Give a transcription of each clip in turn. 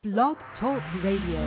Blog Talk Radio.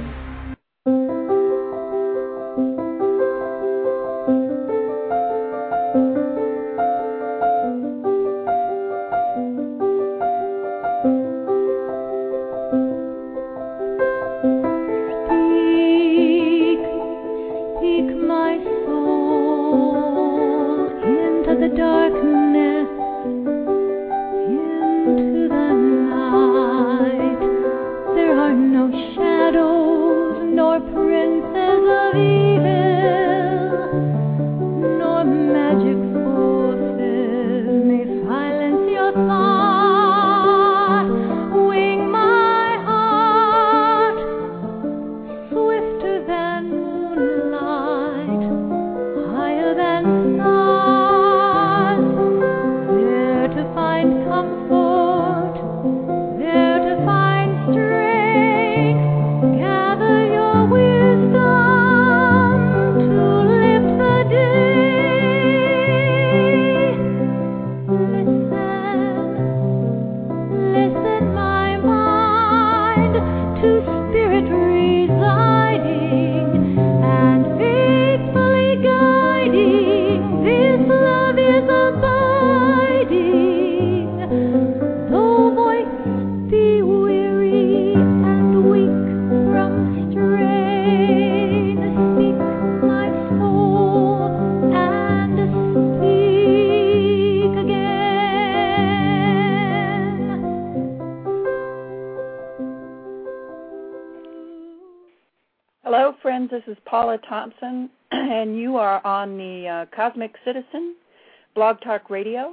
Hello, friends. This is Paula Thompson, and you are on the Cosmic Citizen Blog Talk Radio.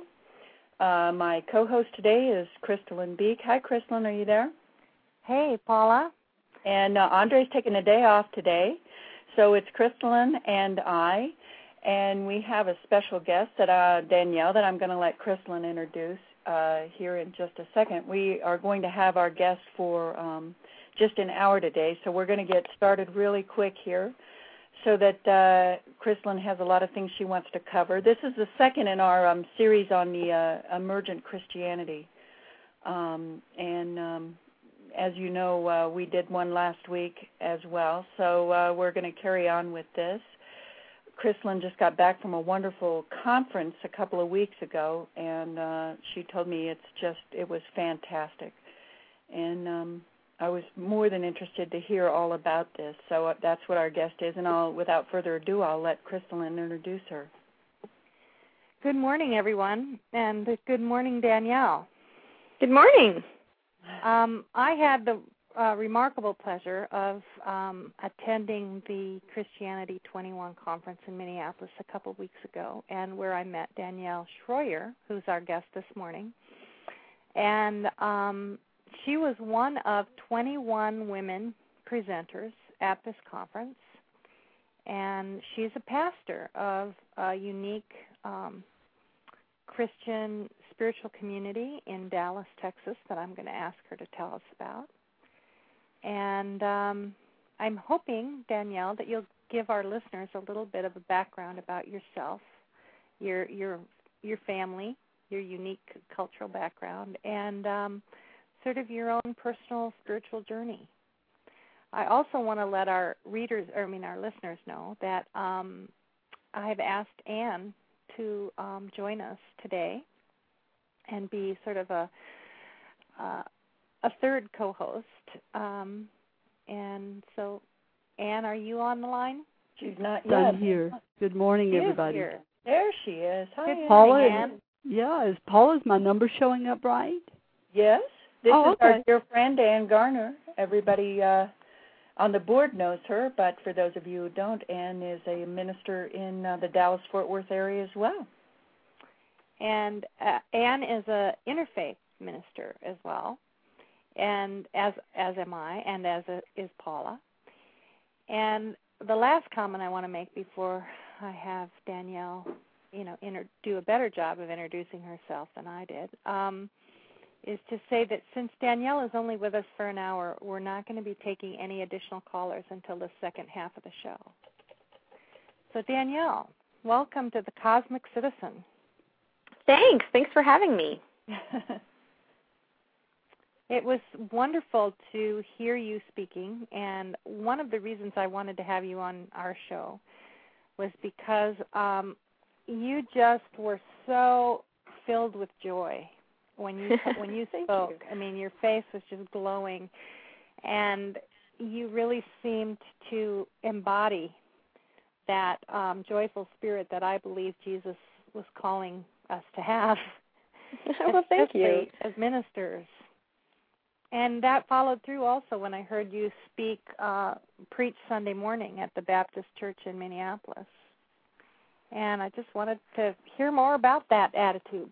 My co-host today is Crystalline Beek. Hi, Crystalline. Are you there? Hey, Paula. And Andre's taking a day off today, so it's Crystalline and I, and we have a special guest, Danielle, that I'm going to let Crystalline introduce here in just a second. We are going to have our guest for just an hour today, so we're going to get started really quick here so that Crystalline has a lot of things she wants to cover. This is the second in our series on the emergent Christianity. As you know, we did one last week as well, so we're going to carry on with this. Crystalline just got back from a wonderful conference a couple of weeks ago, and she told me it was fantastic. And I was more than interested to hear all about this, so that's what our guest is, and without further ado, I'll let Crystalline introduce her. Good morning, everyone, and good morning, Danielle. Good morning. I had the remarkable pleasure of attending the Christianity 21 conference in Minneapolis a couple of weeks ago, and where I met Danielle Schroyer, who's our guest this morning, and she was one of 21 women presenters at this conference, and she's a pastor of a unique Christian spiritual community in Dallas, Texas, that I'm going to ask her to tell us about. And I'm hoping, Danielle, that you'll give our listeners a little bit of a background about yourself, your family, your unique cultural background, and sort of your own personal spiritual journey. I also want to let our listeners know that I've asked Anne to join us today and be sort of a third co-host. And so, Anne, are you on the line? She's not yet. I'm here. Good morning, everybody. Here. There she is. Hi, Paula. Anne. Is Paula's my number showing up right? Yes. This is okay. our dear friend, Ann Garner. Everybody on the board knows her, but for those of you who don't, Ann is a minister in the Dallas-Fort Worth area as well. And Ann is an interfaith minister as well, and as am I, and is Paula. And the last comment I want to make before I have Danielle, do a better job of introducing herself than I did, is to say that since Danielle is only with us for an hour, we're not going to be taking any additional callers until the second half of the show. So Danielle, welcome to the Cosmic Citizen. Thanks for having me. It was wonderful to hear you speaking, and one of the reasons I wanted to have you on our show was because you just were so filled with joy when you spoke. I mean, your face was just glowing, and you really seemed to embody that joyful spirit that I believe Jesus was calling us to have. Well, thank you. As ministers. And that followed through also when I heard you preach Sunday morning at the Baptist Church in Minneapolis. And I just wanted to hear more about that attitude.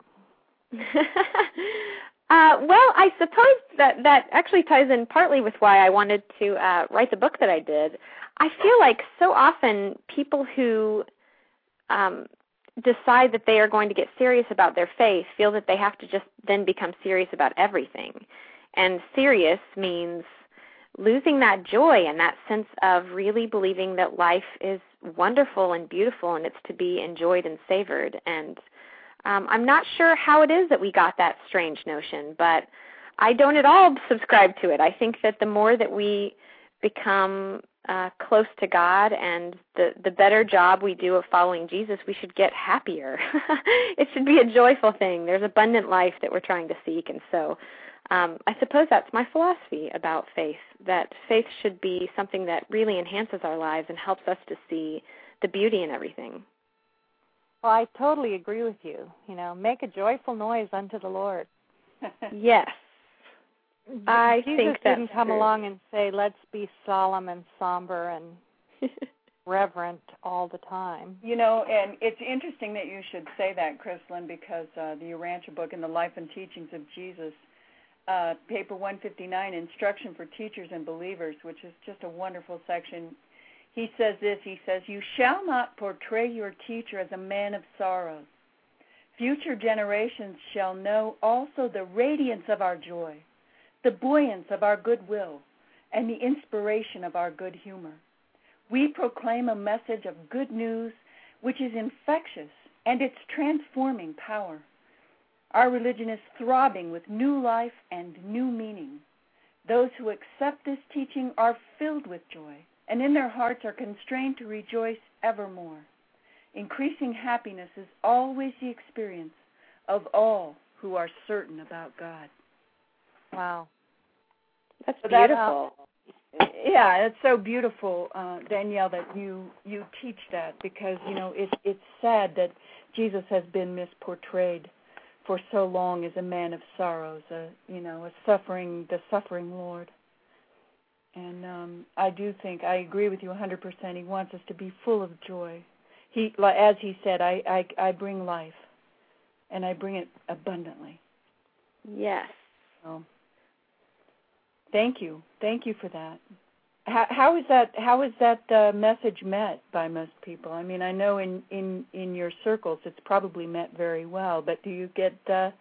Well, I suppose that actually ties in partly with why I wanted to write the book that I did. I feel like so often people who decide that they are going to get serious about their faith feel that they have to just then become serious about everything. And serious means losing that joy and that sense of really believing that life is wonderful and beautiful and it's to be enjoyed and savored. And I'm not sure how it is that we got that strange notion, but I don't at all subscribe to it. I think that the more that we become close to God and the better job we do of following Jesus, we should get happier. It should be a joyful thing. There's abundant life that we're trying to seek, and so I suppose that's my philosophy about faith, that faith should be something that really enhances our lives and helps us to see the beauty in everything. Well, I totally agree with you. You know, make a joyful noise unto the Lord. Yes. I Jesus think that's didn't come true. along and say, let's be solemn and somber and reverent all the time. You know, and it's interesting that you should say that, Christlyn, because the Urantia book, In the Life and Teachings of Jesus, paper 159, Instruction for Teachers and Believers, which is just a wonderful section. He says this, he says, "You shall not portray your teacher as a man of sorrows. Future generations shall know also the radiance of our joy, the buoyance of our goodwill, and the inspiration of our good humor. We proclaim a message of good news which is infectious and its transforming power. Our religion is throbbing with new life and new meaning. Those who accept this teaching are filled with joy, and in their hearts are constrained to rejoice evermore. Increasing happiness is always the experience of all who are certain about God." Wow. That's So beautiful. Yeah, it's so beautiful, Danielle, that you teach that, because, you know, it's sad that Jesus has been misportrayed for so long as a man of sorrows, the suffering Lord. And I do think, I agree with you 100%. He wants us to be full of joy. As he said, I bring life, and I bring it abundantly. Yes. So, thank you for that. How is that message met by most people? I mean, I know in your circles it's probably met very well, but do you get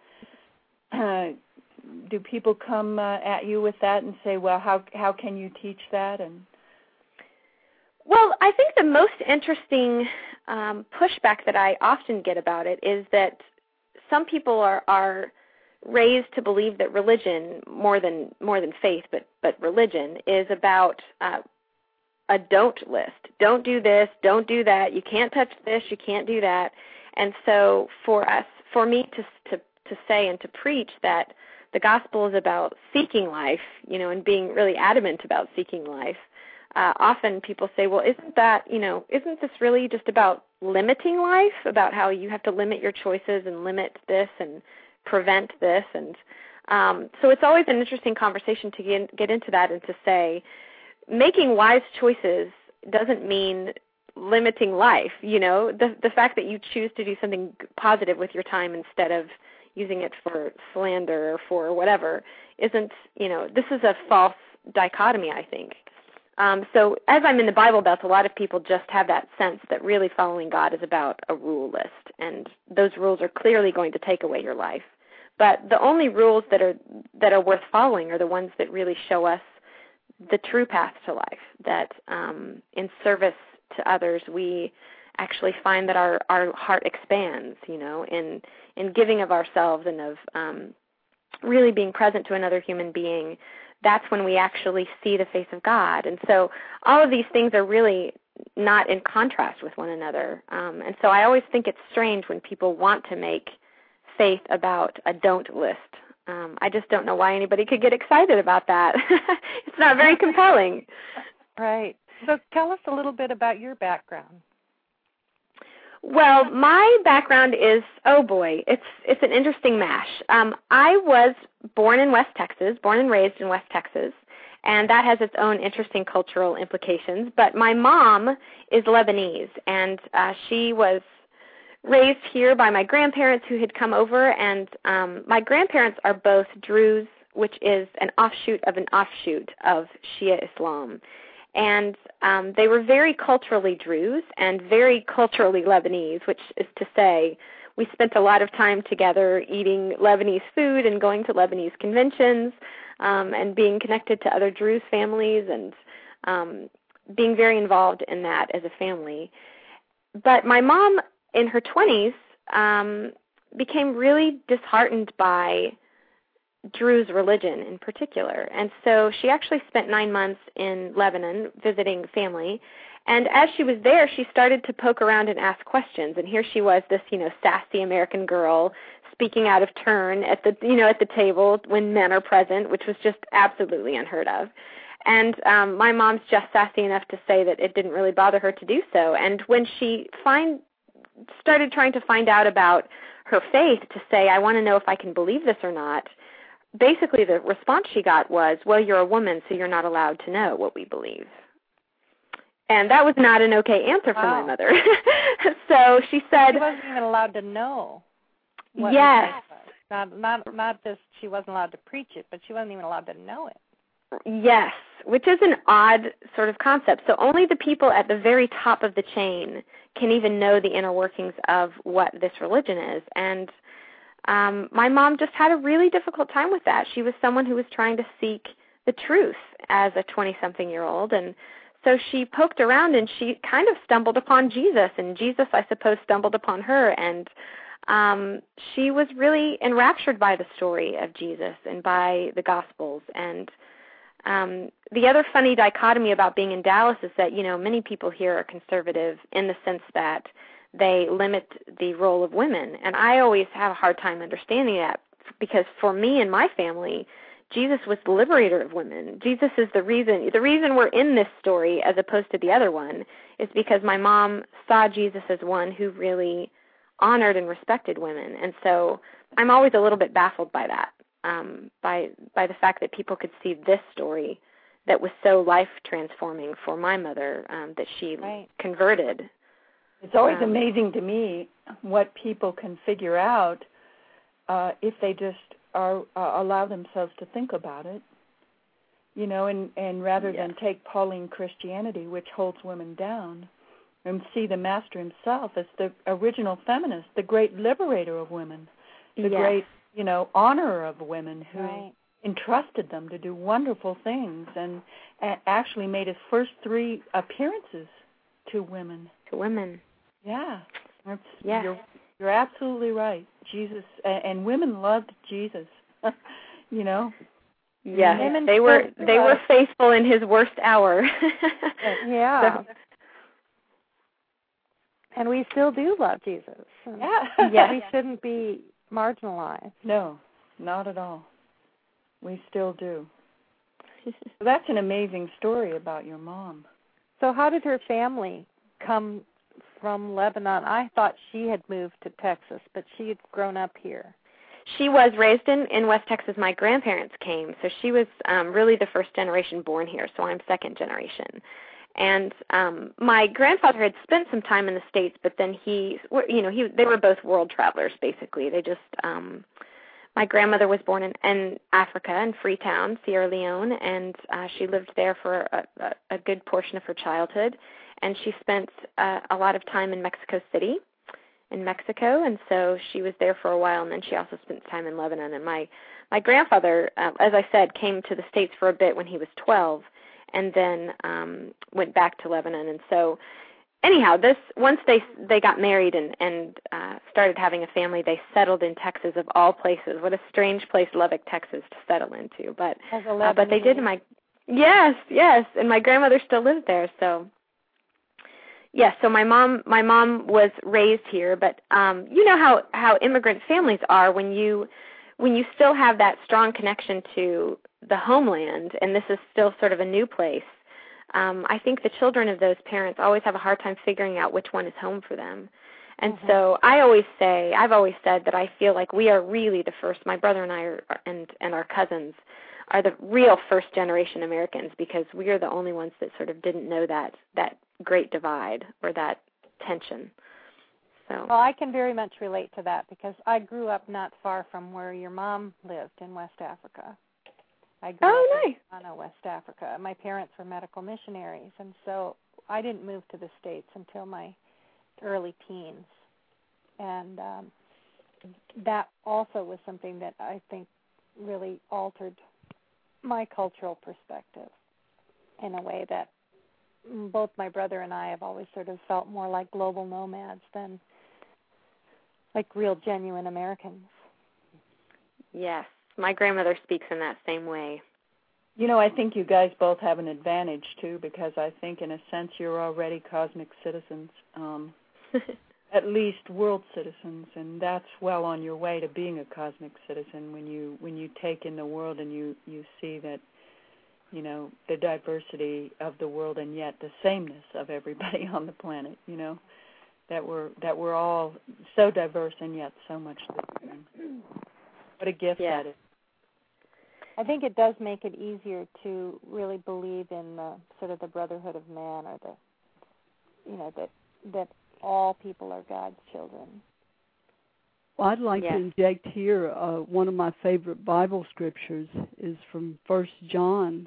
do people come at you with that and say, well, how can you teach that? And well, I think the most interesting pushback that I often get about it is that some people are raised to believe that religion, more than faith, but religion is about a don't list. Don't do this, don't do that. You can't touch this, you can't do that. And so for me to say and to preach that the gospel is about seeking life, and being really adamant about seeking life. Often people say, well, isn't this really just about limiting life, about how you have to limit your choices and limit this and prevent this? And so it's always an interesting conversation to get into that and to say, making wise choices doesn't mean limiting life. The fact that you choose to do something positive with your time instead of using it for slander or for whatever isn't, this is a false dichotomy, I think. So as I'm in the Bible Belt, a lot of people just have that sense that really following God is about a rule list, and those rules are clearly going to take away your life. But the only rules that are worth following are the ones that really show us the true path to life, that in service to others we actually find that our heart expands, in giving of ourselves and of really being present to another human being, that's when we actually see the face of God. And so all of these things are really not in contrast with one another. And so I always think it's strange when people want to make faith about a don't list. I just don't know why anybody could get excited about that. It's not very compelling. Right. So tell us a little bit about your background. Well, my background is, oh boy, it's an interesting mash. I was born in West Texas, born and raised in West Texas, and that has its own interesting cultural implications. But my mom is Lebanese, and she was raised here by my grandparents who had come over, and my grandparents are both Druze, which is an offshoot of Shia Islam. And they were very culturally Druze and very culturally Lebanese, which is to say we spent a lot of time together eating Lebanese food and going to Lebanese conventions and being connected to other Druze families and being very involved in that as a family. But my mom, in her 20s, became really disheartened by Druze religion in particular. And so she actually spent 9 months in Lebanon visiting family. And as she was there, she started to poke around and ask questions. And here she was, this, sassy American girl speaking out of turn at the table when men are present, which was just absolutely unheard of. And my mom's just sassy enough to say that it didn't really bother her to do so. And when she started trying to find out about her faith, to say, I want to know if I can believe this or not, basically the response she got was, well, you're a woman, so you're not allowed to know what we believe. And that was not an okay answer for my mother. So she said... She wasn't even allowed to know. Yes. Not just she wasn't allowed to preach it, but she wasn't even allowed to know it. Yes, which is an odd sort of concept. So only the people at the very top of the chain can even know the inner workings of what this religion is. And my mom just had a really difficult time with that. She was someone who was trying to seek the truth as a 20-something-year-old, and so she poked around and she kind of stumbled upon Jesus, and Jesus, I suppose, stumbled upon her, and she was really enraptured by the story of Jesus and by the Gospels. And the other funny dichotomy about being in Dallas is that, many people here are conservative in the sense that they limit the role of women. And I always have a hard time understanding that, because for me and my family, Jesus was the liberator of women. Jesus is the reason we're in this story as opposed to the other one is because my mom saw Jesus as one who really honored and respected women. And so I'm always a little bit baffled by that, by the fact that people could see this story that was so life-transforming for my mother, that she converted. It's always amazing to me what people can figure out if they just allow themselves to think about it, and rather than take Pauline Christianity, which holds women down, and see the Master himself as the original feminist, the great liberator of women, the great, honorer of women who entrusted them to do wonderful things and actually made his first 3 appearances to women. Yeah. You're absolutely right. Jesus, and women loved Jesus, Yes, they were faithful in his worst hour. Yeah. So. And we still do love Jesus. Yes. We shouldn't be marginalized. No, not at all. We still do. That's an amazing story about your mom. So how did her family come from Lebanon? I thought she had moved to Texas, but she had grown up here. She was raised in West Texas. My grandparents came, so she was really the first generation born here, so I'm second generation. And my grandfather had spent some time in the States, but then they were both world travelers, basically. They just, my grandmother was born in Africa, in Freetown, Sierra Leone, and she lived there for a good portion of her childhood. And she spent a lot of time in Mexico City, in Mexico, and so she was there for a while, and then she also spent time in Lebanon. And my grandfather, as I said, came to the States for a bit when he was 12, and then went back to Lebanon. And so anyhow, once they got married and started having a family, they settled in Texas of all places. What a strange place, Lubbock, Texas, to settle into. But they did. Yes, and my grandmother still lives there. So yes, so my mom was raised here. But you know how immigrant families are when you still have that strong connection to the homeland, and this is still sort of a new place. I think the children of those parents always have a hard time figuring out which one is home for them. And so I've always said that I feel like we are really the first, my brother and I and our cousins are the real first generation Americans, because we are the only ones that sort of didn't know that great divide or that tension. So. Well, I can very much relate to that, because I grew up not far from where your mom lived in West Africa. I grew up in Ghana, West Africa. My parents were medical missionaries, and so I didn't move to the States until my early teens. And that also was something that I think really altered my cultural perspective in a way that both my brother and I have always sort of felt more like global nomads than like real, genuine Americans. Yes. My grandmother speaks in that same way. You know, I think you guys both have an advantage, too, because I think, in a sense, you're already cosmic citizens, at least world citizens, and that's well on your way to being a cosmic citizen when you take in the world and you see that, you know, the diversity of the world and yet the sameness of everybody on the planet, you know, that we're all so diverse and yet so much different. What a gift that is. I think it does make it easier to really believe in the sort of the brotherhood of man, or that all people are God's children. Well, I'd like to inject here one of my favorite Bible scriptures is from 1 John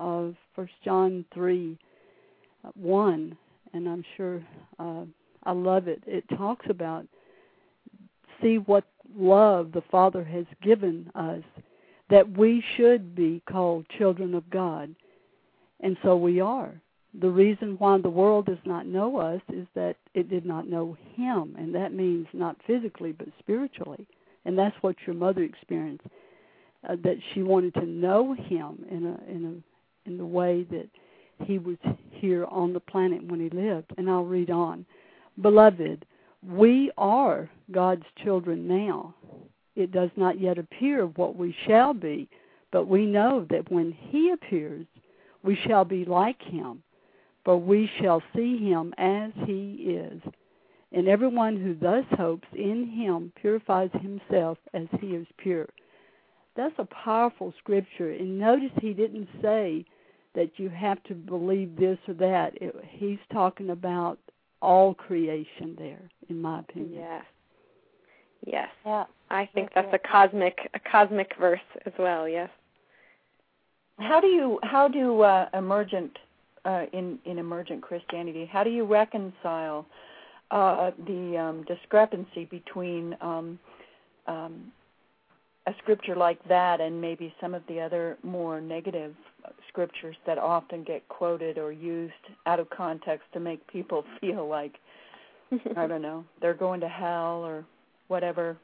3:1, and I'm sure I love it. It talks about, see what love the Father has given us, that we should be called children of God. And so we are. The reason why the world does not know us is that it did not know Him, and that means not physically but spiritually. And that's what your mother experienced, that she wanted to know Him in the way that He was here on the planet when He lived. And I'll read on. Beloved, we are God's children now. It does not yet appear what we shall be, but we know that when He appears, we shall be like Him, for we shall see Him as He is. And everyone who thus hopes in Him purifies himself as He is pure. That's a powerful scripture. And notice He didn't say that you have to believe this or that. He's talking about all creation there, in my opinion. Yes. Yeah. I think that's a cosmic verse as well. Yes. How do emergent in emergent Christianity? How do you reconcile the discrepancy between a scripture like that and maybe some of the other more negative scriptures that often get quoted or used out of context to make people feel like, I don't know, they're going to hell or whatever?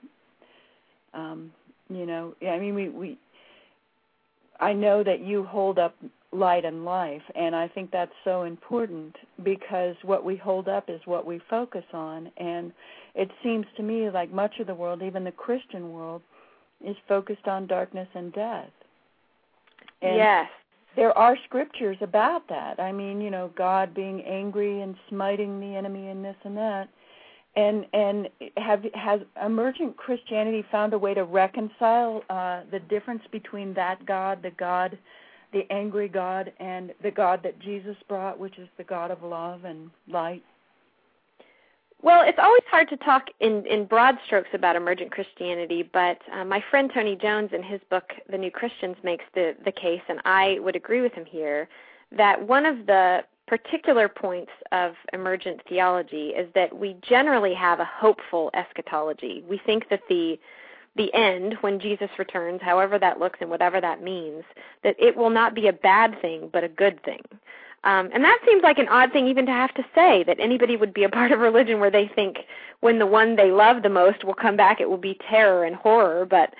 I know that you hold up light and life, and I think that's so important, because what we hold up is what we focus on, and it seems to me like much of the world, even the Christian world, is focused on darkness and death. And yes. There are scriptures about that. I mean, you know, God being angry and smiting the enemy and this and that. And has emergent Christianity found a way to reconcile the difference between that God, the angry God, and the God that Jesus brought, which is the God of love and light? Well, it's always hard to talk in broad strokes about emergent Christianity, but my friend Tony Jones in his book, The New Christians, makes the case, and I would agree with him here, that one of the particular points of emergent theology is that we generally have a hopeful eschatology. We think that the end, when Jesus returns, however that looks and whatever that means, that it will not be a bad thing but a good thing. And that seems like an odd thing even to have to say, that anybody would be a part of religion where they think when the one they love the most will come back, it will be terror and horror. But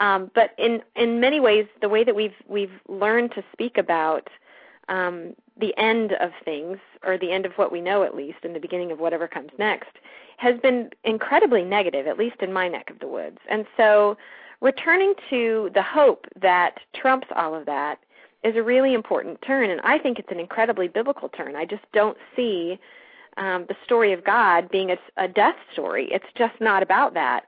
in many ways, the way that we've learned to speak about the end of things, or the end of what we know at least, and the beginning of whatever comes next, has been incredibly negative, at least in my neck of the woods. And so returning to the hope that trumps all of that is a really important turn, and I think it's an incredibly biblical turn. I just don't see the story of God being a death story. It's just not about that.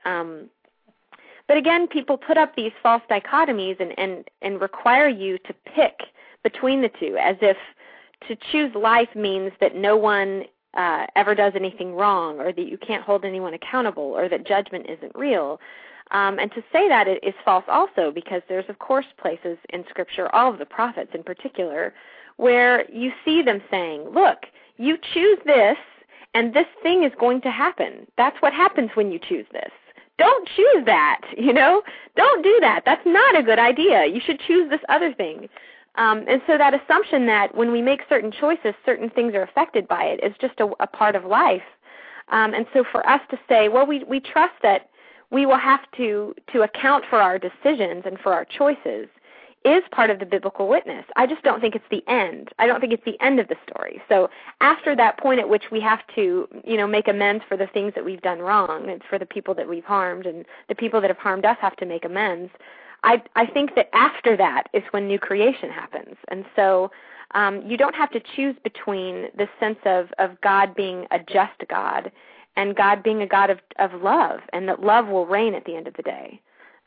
But again, people put up these false dichotomies and require you to pick between the two, as if to choose life means that no one ever does anything wrong, or that you can't hold anyone accountable, or that judgment isn't real. And to say that is false also, because there's, of course, places in Scripture, all of the prophets in particular, where you see them saying, look, you choose this, and this thing is going to happen. That's what happens when you choose this. Don't choose that, Don't do that. That's not a good idea. You should choose this other thing. And so that assumption that when we make certain choices, certain things are affected by it is just a part of life. And so for us to say, well, we trust that we will have to account for our decisions and for our choices is part of the biblical witness. I just don't think it's the end. I don't think it's the end of the story. So after that point at which we have to, make amends for the things that we've done wrong, it's for the people that we've harmed, and the people that have harmed us have to make amends, I think that after that is when new creation happens. And so you don't have to choose between the sense of God being a just God and God being a God of love, and that love will reign at the end of the day.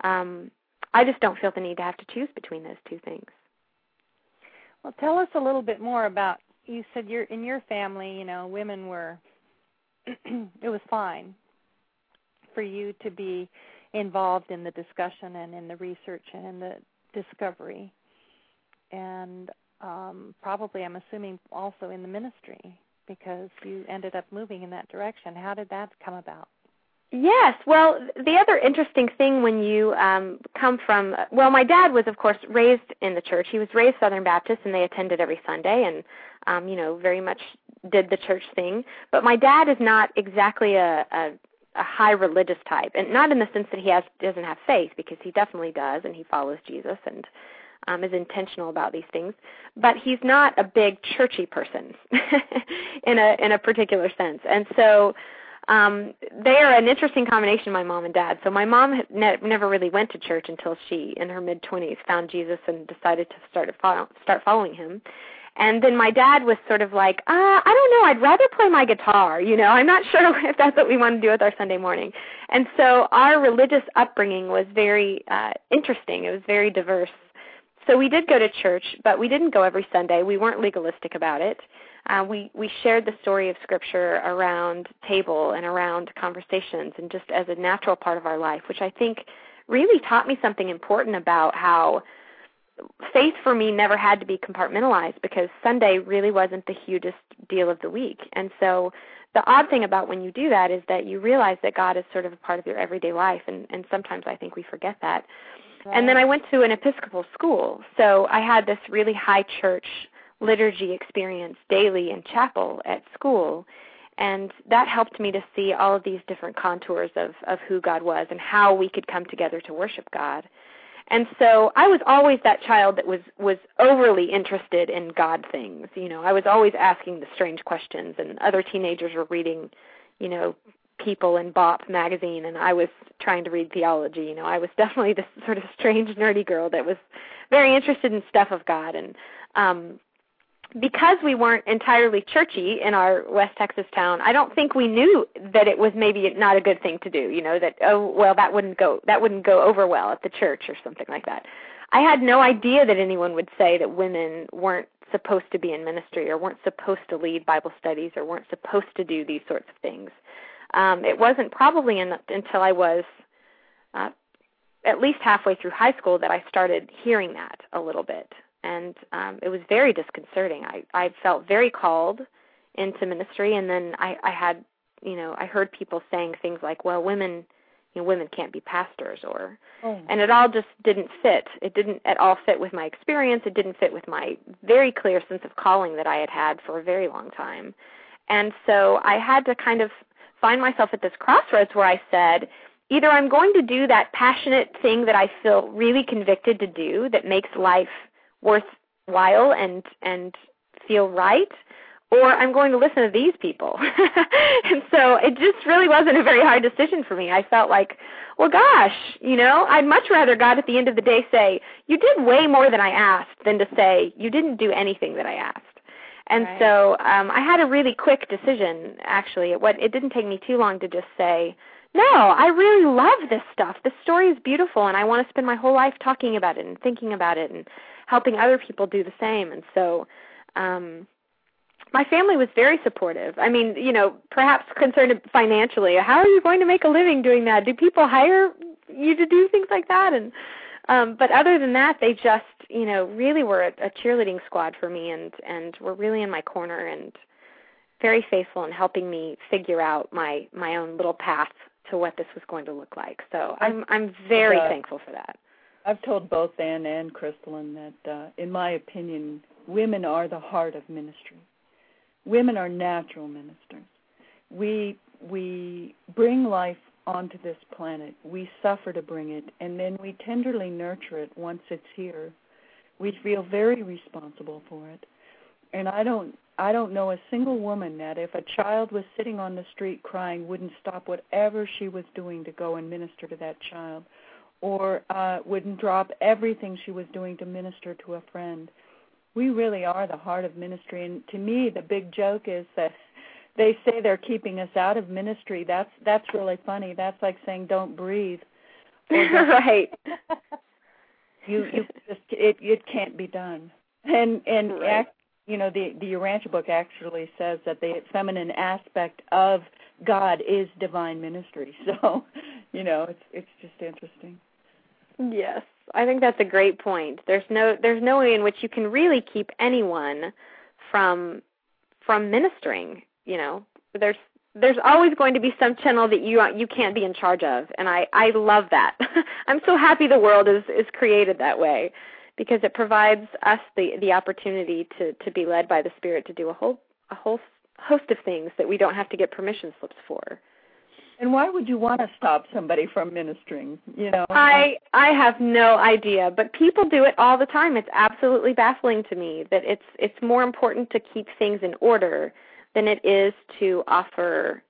I just don't feel the need to have to choose between those two things. Well, tell us a little bit more about, you said in your family, women were, it was fine for you to be involved in the discussion and in the research and in the discovery, and probably, I'm assuming, also in the ministry, because you ended up moving in that direction. How did that come about? Yes. Well, the other interesting thing when you come from, my dad was, of course, raised in the church. He was raised Southern Baptist, and they attended every Sunday and, very much did the church thing. But my dad is not exactly a high religious type, and not in the sense that he doesn't have faith, because he definitely does, and he follows Jesus and is intentional about these things. But he's not a big churchy person in a particular sense. And so they are an interesting combination, my mom and dad. So my mom never really went to church until she, in her mid-20s, found Jesus and decided to start following him. And then my dad was sort of like, I don't know, I'd rather play my guitar, I'm not sure if that's what we want to do with our Sunday morning. And so our religious upbringing was very interesting. It was very diverse. So we did go to church, but we didn't go every Sunday. We weren't legalistic about it. We shared the story of Scripture around table and around conversations, and just as a natural part of our life, which I think really taught me something important about how faith for me never had to be compartmentalized, because Sunday really wasn't the hugest deal of the week. And so the odd thing about when you do that is that you realize that God is sort of a part of your everyday life, and sometimes I think we forget that. Right. And then I went to an Episcopal school, so I had this really high church liturgy experience daily in chapel at school, and that helped me to see all of these different contours of who God was and how we could come together to worship God. And so I was always that child that was overly interested in God things. I was always asking the strange questions, and other teenagers were reading, People and Bop magazine, and I was trying to read theology. I was definitely this sort of strange, nerdy girl that was very interested in stuff of God. And because we weren't entirely churchy in our West Texas town, I don't think we knew that it was maybe not a good thing to do, that, that wouldn't go over well at the church or something like that. I had no idea that anyone would say that women weren't supposed to be in ministry, or weren't supposed to lead Bible studies, or weren't supposed to do these sorts of things. It wasn't probably until I was at least halfway through high school that I started hearing that a little bit. And it was very disconcerting. I felt very called into ministry, and then I heard people saying things like, well, women women can't be pastors, and it all just didn't fit. It didn't at all fit with my experience. It didn't fit with my very clear sense of calling that I had had for a very long time. And so I had to kind of find myself at this crossroads where I said, either I'm going to do that passionate thing that I feel really convicted to do that makes life worthwhile and feel right, or I'm going to listen to these people. And so it just really wasn't a very hard decision for me. I felt like, well, gosh, I'd much rather God at the end of the day say, you did way more than I asked, than to say, you didn't do anything that I asked. And right. So I had a really quick decision, actually. It didn't take me too long to just say, no, I really love this stuff. This story is beautiful, and I want to spend my whole life talking about it and thinking about it and helping other people do the same. And so my family was very supportive. I mean, perhaps concerned financially. How are you going to make a living doing that? Do people hire you to do things like that? And but other than that, they just, really were a cheerleading squad for me and were really in my corner and very faithful in helping me figure out my own little path to what this was going to look like. So I'm very thankful for that. I've told both Ann and Crystalline that, in my opinion, women are the heart of ministry. Women are natural ministers. We bring life onto this planet. We suffer to bring it, and then we tenderly nurture it once it's here. We feel very responsible for it. And I don't know a single woman that if a child was sitting on the street crying wouldn't stop whatever she was doing to go and minister to that child, or wouldn't drop everything she was doing to minister to a friend. We really are the heart of ministry. And to me, the big joke is that they say they're keeping us out of ministry. That's really funny. That's like saying don't breathe. Right. It can't be done. And right. The Urantia book actually says that the feminine aspect of God is divine ministry. So, it's just interesting. Yes, I think that's a great point. There's no way in which you can really keep anyone from ministering. There's always going to be some channel that you can't be in charge of, and I love that. I'm so happy the world is created that way, because it provides us the opportunity to be led by the Spirit to do a whole host of things that we don't have to get permission slips for. And why would you want to stop somebody from ministering? I have no idea, but people do it all the time. It's absolutely baffling to me that it's more important to keep things in order than it is to offer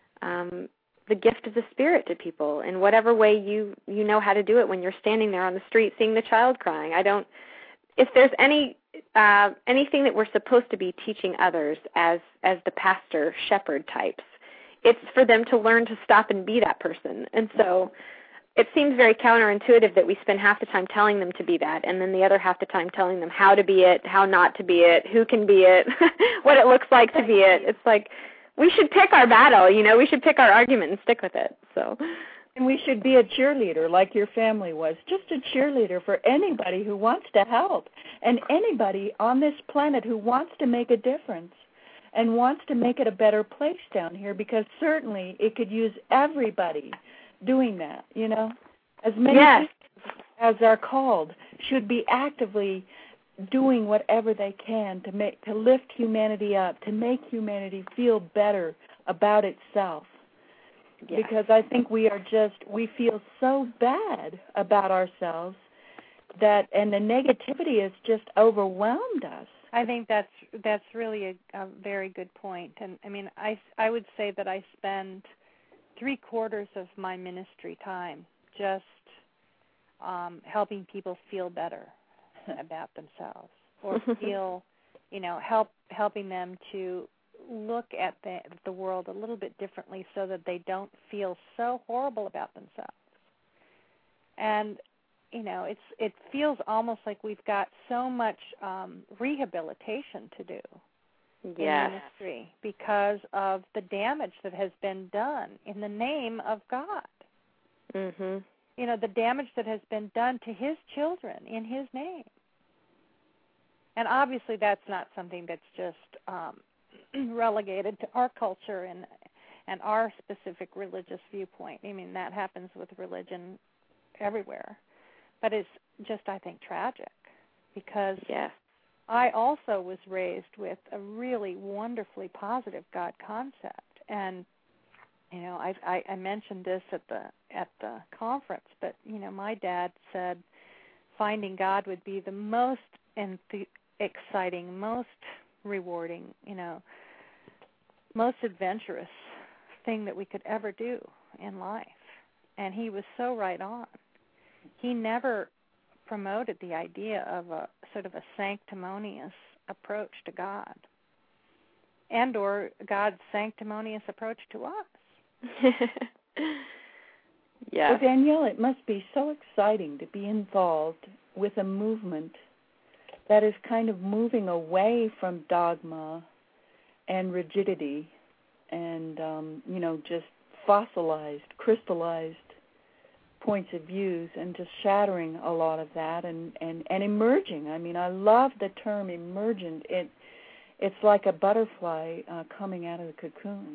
the gift of the Spirit to people in whatever way you know how to do it when you're standing there on the street seeing the child crying. If there's anything that we're supposed to be teaching others as the pastor shepherd types, it's for them to learn to stop and be that person. And so it seems very counterintuitive that we spend half the time telling them to be that, and then the other half the time telling them how to be it, how not to be it, who can be it, what it looks like to be it. It's like we should pick our battle, we should pick our argument and stick with it. So, and we should be a cheerleader like your family was, just a cheerleader for anybody who wants to help and anybody on this planet who wants to make a difference and wants to make it a better place down here, because certainly it could use everybody doing that, As many people as are called should be actively doing whatever they can to lift humanity up, to make humanity feel better about itself. Yes. Because I think we feel so bad about ourselves and the negativity has just overwhelmed us. I think that's really a very good point. And I mean, I would say that I spend 3/4 of my ministry time just helping people feel better about themselves, or feel, helping them to look at the world a little bit differently so that they don't feel so horrible about themselves. And it feels almost like we've got so much rehabilitation to do in ministry because of the damage that has been done in the name of God. Mm-hmm. The damage that has been done to His children in His name. And obviously that's not something that's just relegated to our culture and our specific religious viewpoint. I mean, that happens with religion everywhere. But it's just, I think, tragic because I also was raised with a really wonderfully positive God concept. And, you know, I mentioned this at the conference, but, you know, my dad said finding God would be the most exciting, most rewarding, you know, most adventurous thing that we could ever do in life. And he was so right on. He never promoted the idea of a sort of a sanctimonious approach to God and or God's sanctimonious approach to us. Well, Danielle, it must be so exciting to be involved with a movement that is kind of moving away from dogma and rigidity and, you know, just fossilized, crystallized points of views and just shattering a lot of that and emerging. I mean, I love the term emergent. It's like a butterfly coming out of the cocoon.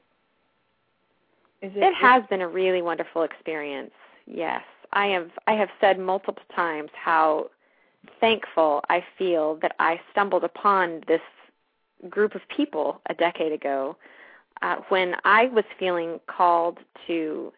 It has been a really wonderful experience, yes. I have said multiple times how thankful I feel that I stumbled upon this group of people a decade ago when I was feeling called to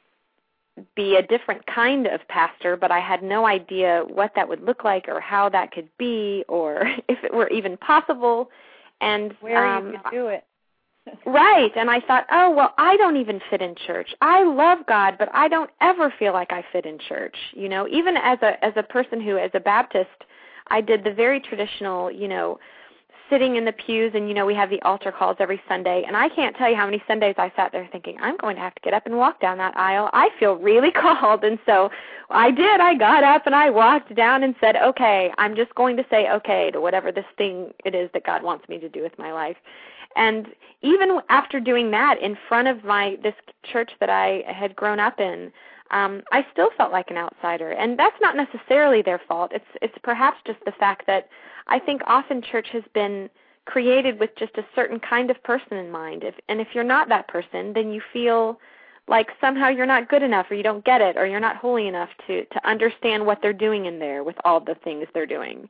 be a different kind of pastor, but I had no idea what that would look like or how that could be or if it were even possible. And where you could do it. Right, and I thought, oh, well, I don't even fit in church. I love God, but I don't ever feel like I fit in church. You know, even as a person who, as a Baptist, I did the very traditional, you know, sitting in the pews, and, you know, we have the altar calls every Sunday, and I can't tell you how many Sundays I sat there thinking, I'm going to have to get up and walk down that aisle. I feel really called, and so I did. I got up, and I walked down and said, okay, I'm just going to say okay to whatever this thing it is that God wants me to do with my life. And even after doing that in front of this church that I had grown up in, I still felt like an outsider. And that's not necessarily their fault. It's perhaps just the fact that I think often church has been created with just a certain kind of person in mind. If you're not that person, then you feel like somehow you're not good enough or you don't get it or you're not holy enough to understand what they're doing in there with all the things they're doing.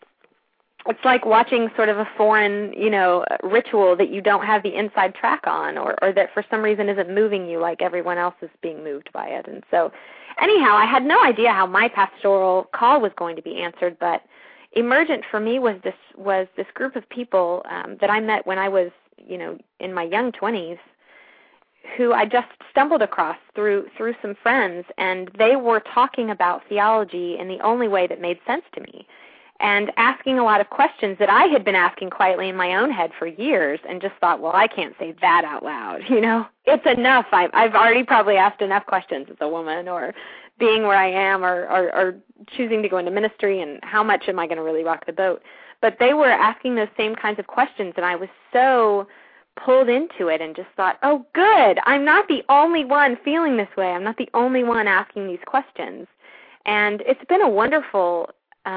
It's like watching sort of a foreign, you know, ritual that you don't have the inside track on or that for some reason isn't moving you like everyone else is being moved by it. And so anyhow, I had no idea how my pastoral call was going to be answered, but emergent for me was this group of people that I met when I was, you know, in my young 20s who I just stumbled across through some friends, and they were talking about theology in the only way that made sense to me. And asking a lot of questions that I had been asking quietly in my own head for years and just thought, well, I can't say that out loud, you know. It's enough. I've already probably asked enough questions as a woman or being where I am or choosing to go into ministry and how much am I going to really rock the boat. But they were asking those same kinds of questions, and I was so pulled into it and just thought, oh, good, I'm not the only one feeling this way. I'm not the only one asking these questions. And it's been a wonderful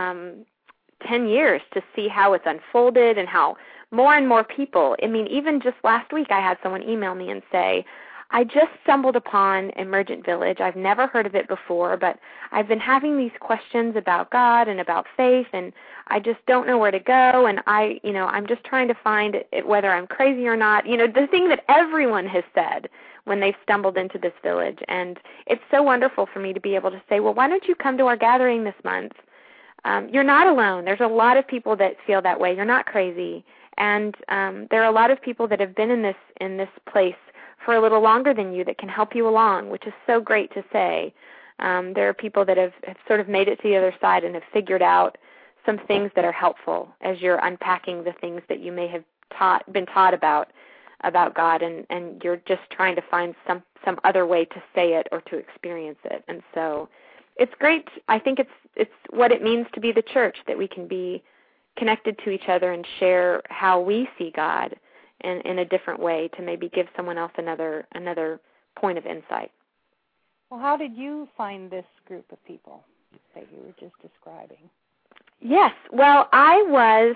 10 years to see how it's unfolded and how more and more people, I mean, even just last week I had someone email me and say, I just stumbled upon Emergent Village. I've never heard of it before, but I've been having these questions about God and about faith, and I just don't know where to go, and I'm just trying to find it, whether I'm crazy or not. You know, the thing that everyone has said when they've stumbled into this village. And it's so wonderful for me to be able to say, well, why don't you come to our gathering this month? You're not alone. There's a lot of people that feel that way. You're not crazy. And there are a lot of people that have been in this place for a little longer than you that can help you along, which is so great to say. There are people that have sort of made it to the other side and have figured out some things that are helpful as you're unpacking the things that you may have been taught about God, and you're just trying to find some other way to say it or to experience it. And so it's great. I think it's what it means to be the church, that we can be connected to each other and share how we see God in a different way to maybe give someone else another point of insight. Well, how did you find this group of people that you were just describing? Yes. Well, I was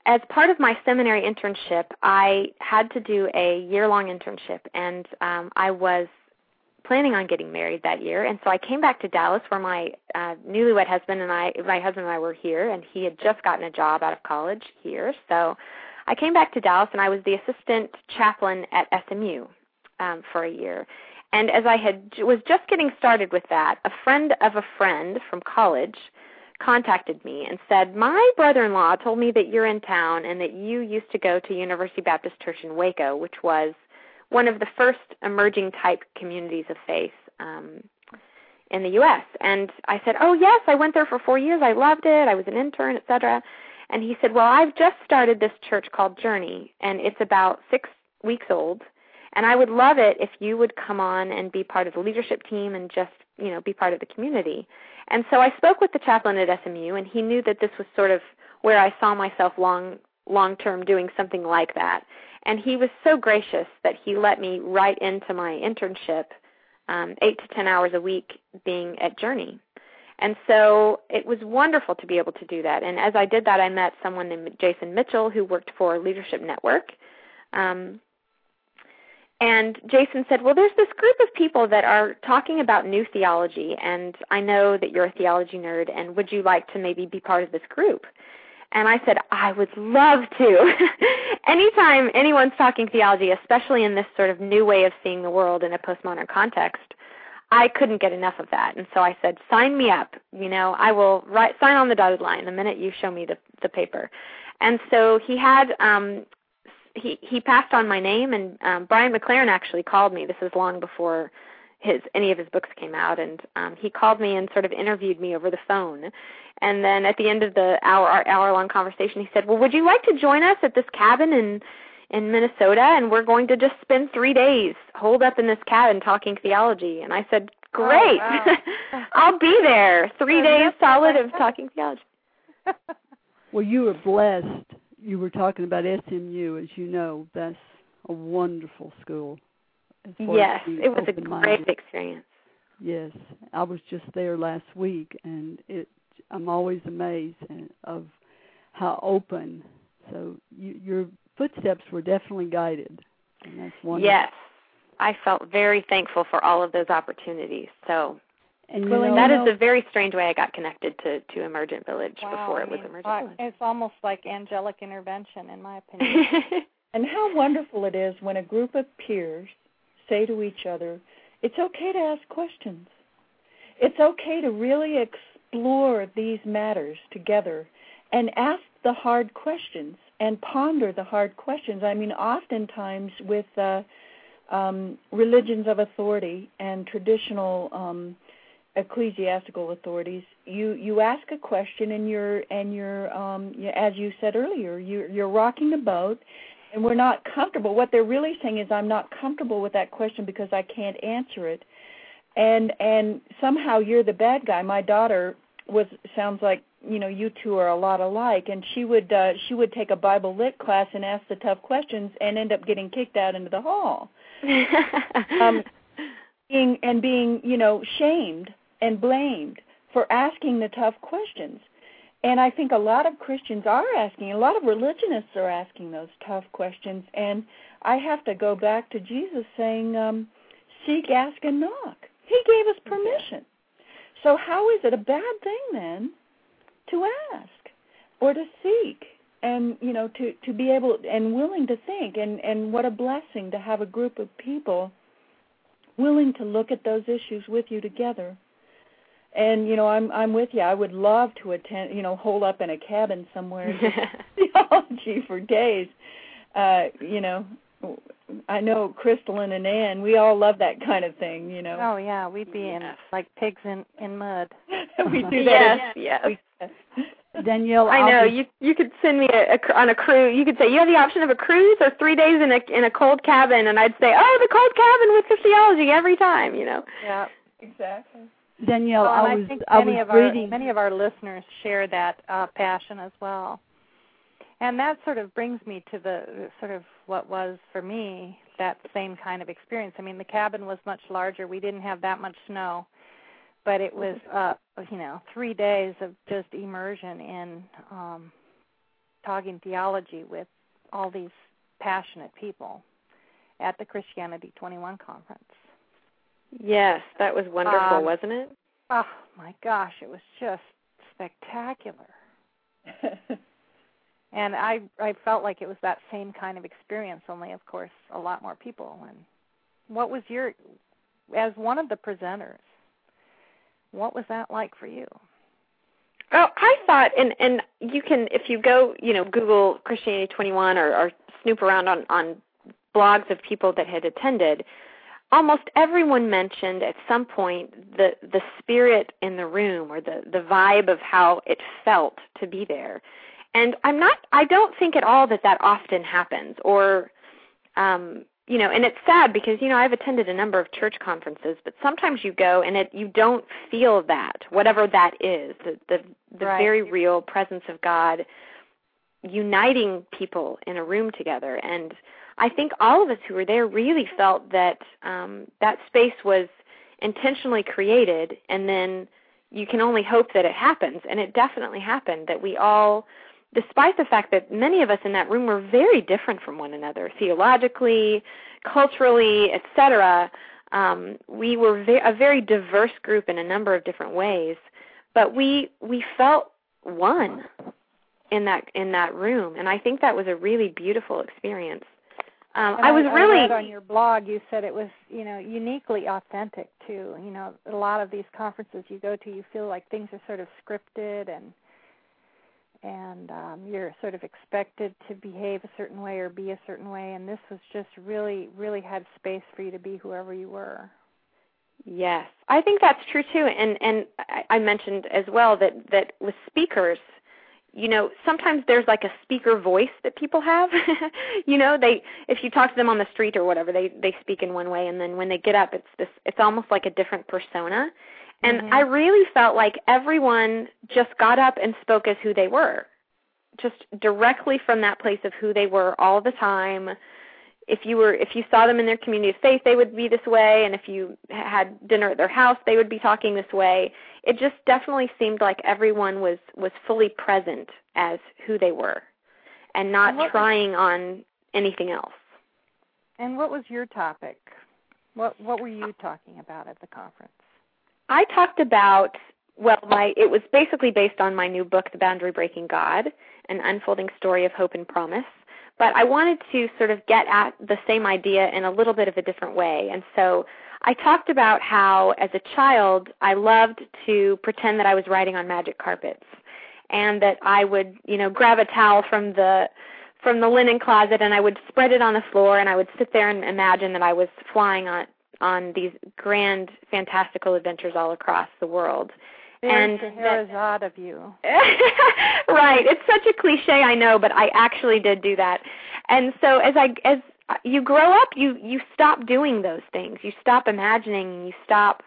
as part of my seminary internship, I had to do a year-long internship, and I was planning on getting married that year, and so I came back to Dallas where my newlywed husband and I were here, and he had just gotten a job out of college here. So I came back to Dallas, and I was the assistant chaplain at SMU for a year. And as I was just getting started with that, a friend of a friend from college contacted me and said, my brother-in-law told me that you're in town and that you used to go to University Baptist Church in Waco, which was one of the first emerging type communities of faith in the U.S. And I said, oh, yes, I went there for 4 years. I loved it. I was an intern, etc. And he said, well, I've just started this church called Journey, and it's about 6 weeks old, and I would love it if you would come on and be part of the leadership team and just, be part of the community. And so I spoke with the chaplain at SMU, and he knew that this was sort of where I saw myself long-term doing something like that. And he was so gracious that he let me right into my internship, 8 to 10 hours a week being at Journey. And so it was wonderful to be able to do that. And as I did that, I met someone named Jason Mitchell who worked for Leadership Network. And Jason said, well, there's this group of people that are talking about new theology, and I know that you're a theology nerd, and would you like to maybe be part of this group? And I said, I would love to. Anytime anyone's talking theology, especially in this sort of new way of seeing the world in a postmodern context, I couldn't get enough of that. And so I said, sign me up. I will sign on the dotted line the minute you show me the paper. And so he had he passed on my name, and Brian McLaren actually called me. This is long before any of his books came out, and he called me and sort of interviewed me over the phone. And then at the end of the hour-long conversation, he said, well, would you like to join us at this cabin in Minnesota? And we're going to just spend 3 days holed up in this cabin talking theology. And I said, great. Oh, wow. I'll be there. 3 days solid of talking theology. Well, you were blessed. You were talking about SMU, as you know. That's a wonderful school. Yes, it was a great experience. Yes, I was just there last week, and I'm always amazed of how open. So your footsteps were definitely guided, and that's wonderful. Yes, I felt very thankful for all of those opportunities. So, and that is a very strange way I got connected to Emergent Village before it was Emergent Village. It's almost like angelic intervention, in my opinion. And how wonderful it is when a group of peers say to each other, it's okay to ask questions. It's okay to really explore these matters together and ask the hard questions and ponder the hard questions. I mean, oftentimes with religions of authority and traditional ecclesiastical authorities, you ask a question and you're as you said earlier, you're rocking the boat. And we're not comfortable. What they're really saying is, I'm not comfortable with that question because I can't answer it. And somehow you're the bad guy. My daughter sounds like, you two are a lot alike, and she would take a Bible Lit class and ask the tough questions and end up getting kicked out into the hall. being shamed and blamed for asking the tough questions. And I think a lot of Christians are asking, a lot of religionists are asking those tough questions. And I have to go back to Jesus saying, seek, ask, and knock. He gave us permission. So how is it a bad thing then to ask or to seek and, to be able and willing to think? And what a blessing to have a group of people willing to look at those issues with you together. And, I'm with you. I would love to attend, hole up in a cabin somewhere and theology for days. I know Crystalline and Ann, we all love that kind of thing, Oh, yeah, we'd be in like pigs in mud. We do that. Yes. Danielle, I know. You could send me on a cruise. You could say, you have the option of a cruise or 3 days in a cold cabin, and I'd say, oh, the cold cabin with the theology every time, Yeah, exactly. Danielle, I think was reading. Many of our listeners share that passion as well. And that sort of brings me to the sort of what was for me that same kind of experience. I mean, the cabin was much larger. We didn't have that much snow, but it was 3 days of just immersion in talking theology with all these passionate people at the Christianity 21 conference. Yes, that was wonderful, wasn't it? Oh, my gosh, it was just spectacular. And I felt like it was that same kind of experience, only, of course, a lot more people. And what was as one of the presenters, what was that like for you? Oh, I thought, and you can, if you go, Google Christianity 21 or snoop around on blogs of people that had attended, almost everyone mentioned at some point the spirit in the room or the vibe of how it felt to be there. And I don't think at all that often happens, or, and it's sad because, I've attended a number of church conferences, but sometimes you go and you don't feel that, whatever that is, the right. very real presence of God uniting people in a room together. And I think all of us who were there really felt that that space was intentionally created, and then you can only hope that it happens. And it definitely happened, that we all, despite the fact that many of us in that room were very different from one another, theologically, culturally, etc., we were a very diverse group in a number of different ways, but we felt one in that room, and I think that was a really beautiful experience. I read on your blog, you said it was, uniquely authentic too. A lot of these conferences you go to, you feel like things are sort of scripted and you're sort of expected to behave a certain way or be a certain way, and this was just really, really had space for you to be whoever you were. Yes, I think that's true too, and I mentioned as well that with speakers, sometimes there's like a speaker voice that people have. If you talk to them on the street or whatever, they speak in one way, and then when they get up, it's almost like a different persona. And I really felt like everyone just got up and spoke as who they were, just directly from that place of who they were all the time. If you saw them in their community of faith, they would be this way, and if you had dinner at their house, they would be talking this way. It just definitely seemed like everyone was fully present as who they were and not trying on anything else. And what was your topic? What were you talking about at the conference? I talked about, it was basically based on my new book, The Boundary Breaking God, an unfolding story of hope and promise. But I wanted to sort of get at the same idea in a little bit of a different way. And so I talked about how, as a child, I loved to pretend that I was riding on magic carpets, and that I would, grab a towel from the linen closet and I would spread it on the floor, and I would sit there and imagine that I was flying on these grand, fantastical adventures all across the world. There's the Herazade of you. Right. It's such a cliche, I know, but I actually did do that. And so as you grow up, you stop doing those things. You stop imagining, you stop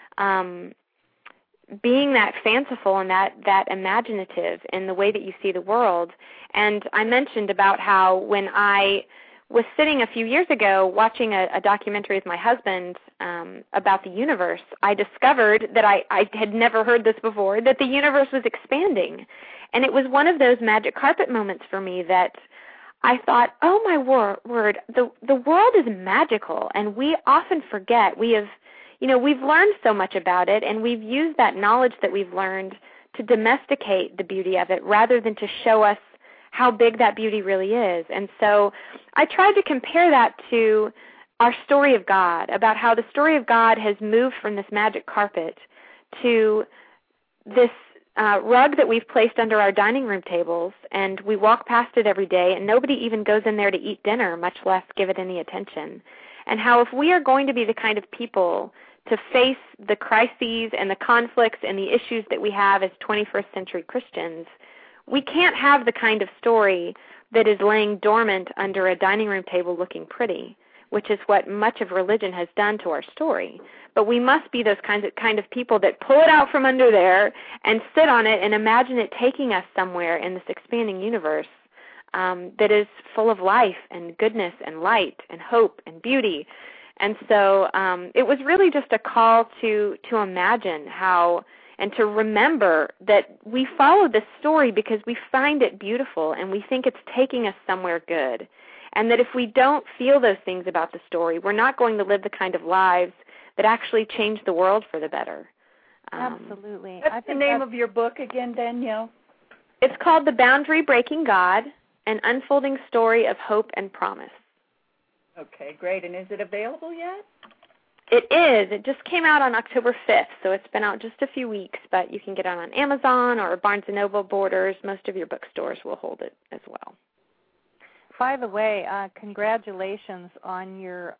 being that fanciful and that imaginative in the way that you see the world. And I mentioned about how when I was sitting a few years ago watching a documentary with my husband about the universe, I discovered that I had never heard this before, that the universe was expanding. And it was one of those magic carpet moments for me that I thought, oh my word, the world is magical, and we often forget. We've learned so much about it, and we've used that knowledge that we've learned to domesticate the beauty of it rather than to show us how big that beauty really is. And so I tried to compare that to our story of God, about how the story of God has moved from this magic carpet to this rug that we've placed under our dining room tables, and we walk past it every day, and nobody even goes in there to eat dinner, much less give it any attention. And how if we are going to be the kind of people to face the crises and the conflicts and the issues that we have as 21st century Christians, we can't have the kind of story that is laying dormant under a dining room table looking pretty, which is what much of religion has done to our story. But we must be those kind of people that pull it out from under there and sit on it and imagine it taking us somewhere in this expanding universe that is full of life and goodness and light and hope and beauty. And so it was really just a call to imagine how and to remember that we follow this story because we find it beautiful and we think it's taking us somewhere good. And that if we don't feel those things about the story, we're not going to live the kind of lives that actually change the world for the better. Absolutely. What's the name of your book again, Danielle? It's called The Boundary Breaking God, An Unfolding Story of Hope and Promise. Okay, great. And is it available yet? It is. It just came out on October 5th, so it's been out just a few weeks, but you can get it on Amazon or Barnes & Noble, Borders. Most of your bookstores will hold it as well. By the way, congratulations on your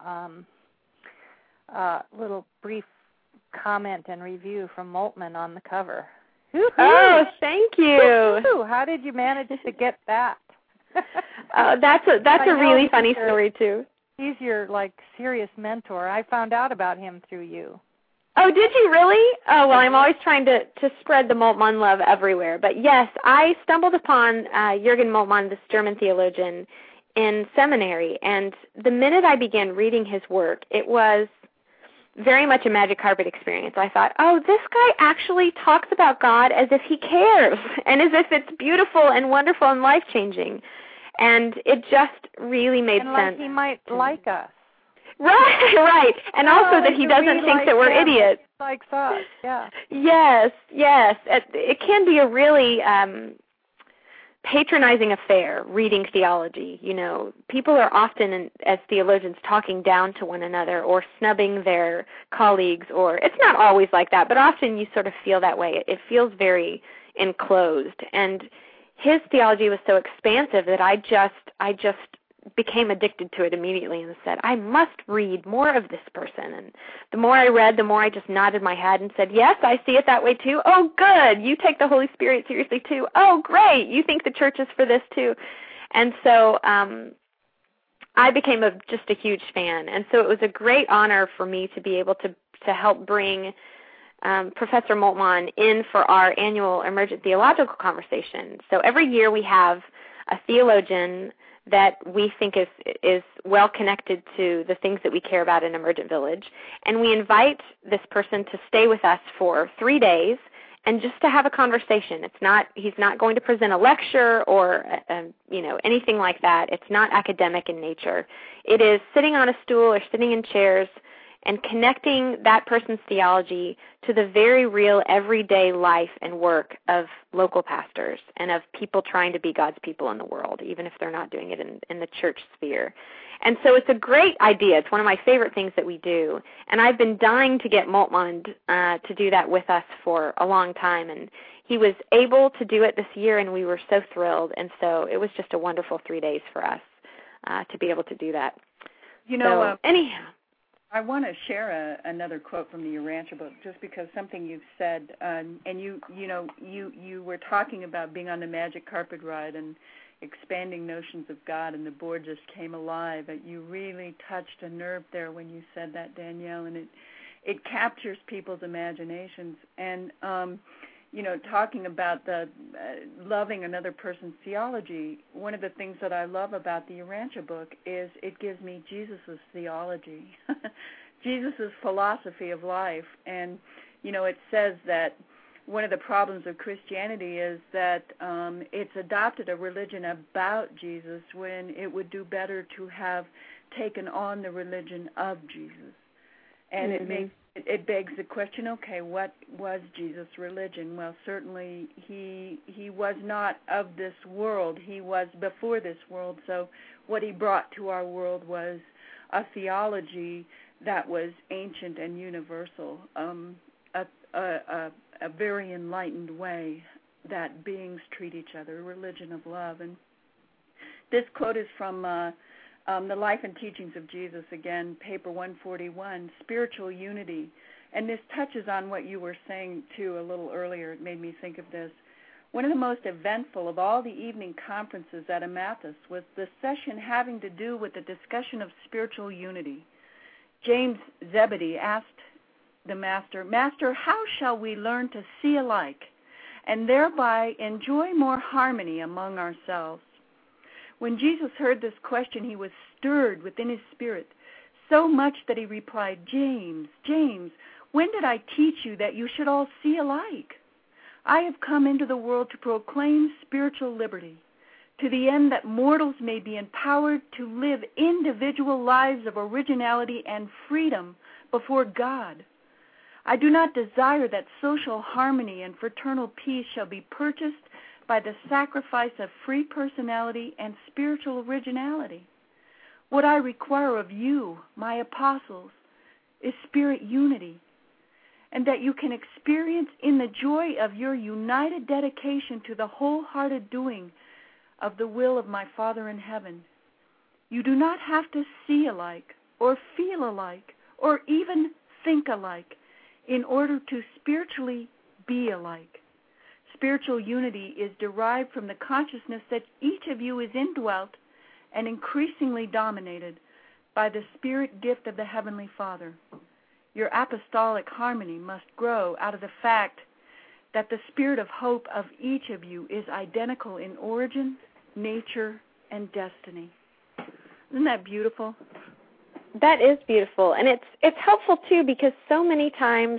little brief comment and review from Moltmann on the cover. Woo-hoo. Oh, thank you. Woo-hoo. How did you manage to get that? That's a really funny story, too. He's your, serious mentor. I found out about him through you. Oh, did you really? Oh, well, I'm always trying to spread the Moltmann love everywhere. But, yes, I stumbled upon Jürgen Moltmann, this German theologian, in seminary. And the minute I began reading his work, it was very much a magic carpet experience. I thought, oh, this guy actually talks about God as if he cares and as if it's beautiful and wonderful and life-changing. And it just really made sense. And he might like us. Right. And also that he doesn't think that we're idiots. He likes us, yeah. Yes. It can be a really patronizing affair, reading theology. You know, people are often, as theologians, talking down to one another or snubbing their colleagues, or it's not always like that, but often you sort of feel that way. It feels very enclosed. And his theology was so expansive that I just became addicted to it immediately and said, I must read more of this person. And the more I read, the more I just nodded my head and said, yes, I see it that way too. Oh, good. You take the Holy Spirit seriously too. Oh, great. You think the church is for this too. And so I became just a huge fan. And so it was a great honor for me to be able to help bring Professor Moltmann in for our annual Emergent Theological Conversation. So every year we have a theologian that we think is well connected to the things that we care about in Emergent Village, and we invite this person to stay with us for 3 days and just to have a conversation. He's not going to present a lecture or anything like that. It's not academic in nature. It is sitting on a stool or sitting in chairs and connecting that person's theology to the very real everyday life and work of local pastors and of people trying to be God's people in the world, even if they're not doing it in the church sphere. And so it's a great idea. It's one of my favorite things that we do. And I've been dying to get Moltmann to do that with us for a long time. And he was able to do it this year, and we were so thrilled. And so it was just a wonderful 3 days for us to be able to do that. Anyhow. I want to share another quote from the Urantia book, just because something you've said, and you were talking about being on the magic carpet ride and expanding notions of God, and the board just came alive. You really touched a nerve there when you said that, Danielle, and it captures people's imaginations. And talking about the loving another person's theology, one of the things that I love about the Urantia book is it gives me Jesus' theology, Jesus' philosophy of life. And, it says that one of the problems of Christianity is that it's adopted a religion about Jesus when it would do better to have taken on the religion of Jesus. And it begs the question, okay, what was Jesus' religion? Well, certainly he was not of this world. He was before this world. So what he brought to our world was a theology that was ancient and universal, a very enlightened way that beings treat each other, a religion of love. And this quote is from The Life and Teachings of Jesus, again, paper 141, Spiritual Unity. And this touches on what you were saying, too, a little earlier. It made me think of this. One of the most eventful of all the evening conferences at Amathus was the session having to do with the discussion of spiritual unity. James Zebedee asked the Master, Master, how shall we learn to see alike and thereby enjoy more harmony among ourselves? When Jesus heard this question, he was stirred within his spirit, so much that he replied, James, When did I teach you that you should all see alike? I have come into the world to proclaim spiritual liberty, to the end that mortals may be empowered to live individual lives of originality and freedom before God. I do not desire that social harmony and fraternal peace shall be purchased by the sacrifice of free personality and spiritual originality. What I require of you, my apostles, is spirit unity, and that you can experience in the joy of your united dedication to the wholehearted doing of the will of my Father in heaven. You do not have to see alike, or feel alike, or even think alike in order to spiritually be alike. Spiritual unity is derived from the consciousness that each of you is indwelt and increasingly dominated by the spirit gift of the Heavenly Father. Your apostolic harmony must grow out of the fact that the spirit of hope of each of you is identical in origin, nature, and destiny. Isn't that beautiful? That is beautiful, and it's helpful too, because so many times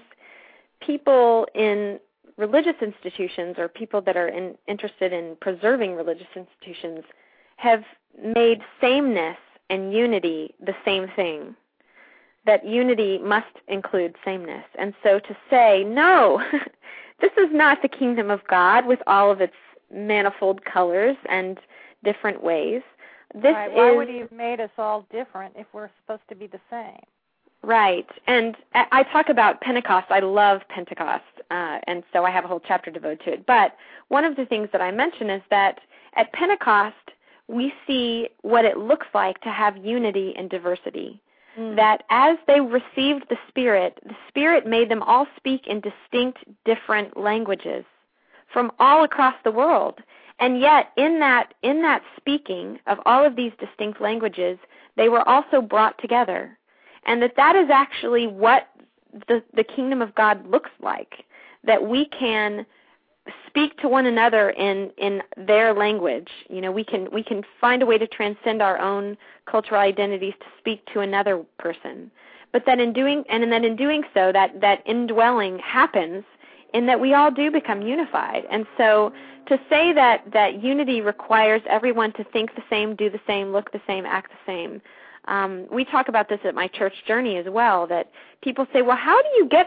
people in religious institutions or people that are interested in preserving religious institutions have made sameness and unity the same thing, that unity must include sameness. And so to say, no, this is not the kingdom of God with all of its manifold colors and different ways. Right. Why would he have made us all different if we're supposed to be the same? Right. And I talk about Pentecost. I love Pentecost, and so I have a whole chapter devoted to it. But one of the things that I mention is that at Pentecost, we see what it looks like to have unity and diversity. That as they received the Spirit made them all speak in distinct, different languages from all across the world. And yet, in that speaking of all of these distinct languages, they were also brought together. And that is actually what the kingdom of God looks like, that we can speak to one another in their language. You know, we can find a way to transcend our own cultural identities to speak to another person. But then in doing so, that indwelling happens in that we all do become unified. And so to say that unity requires everyone to think the same, do the same, look the same, act the same. We talk about this at my church journey as well, that people say, well, how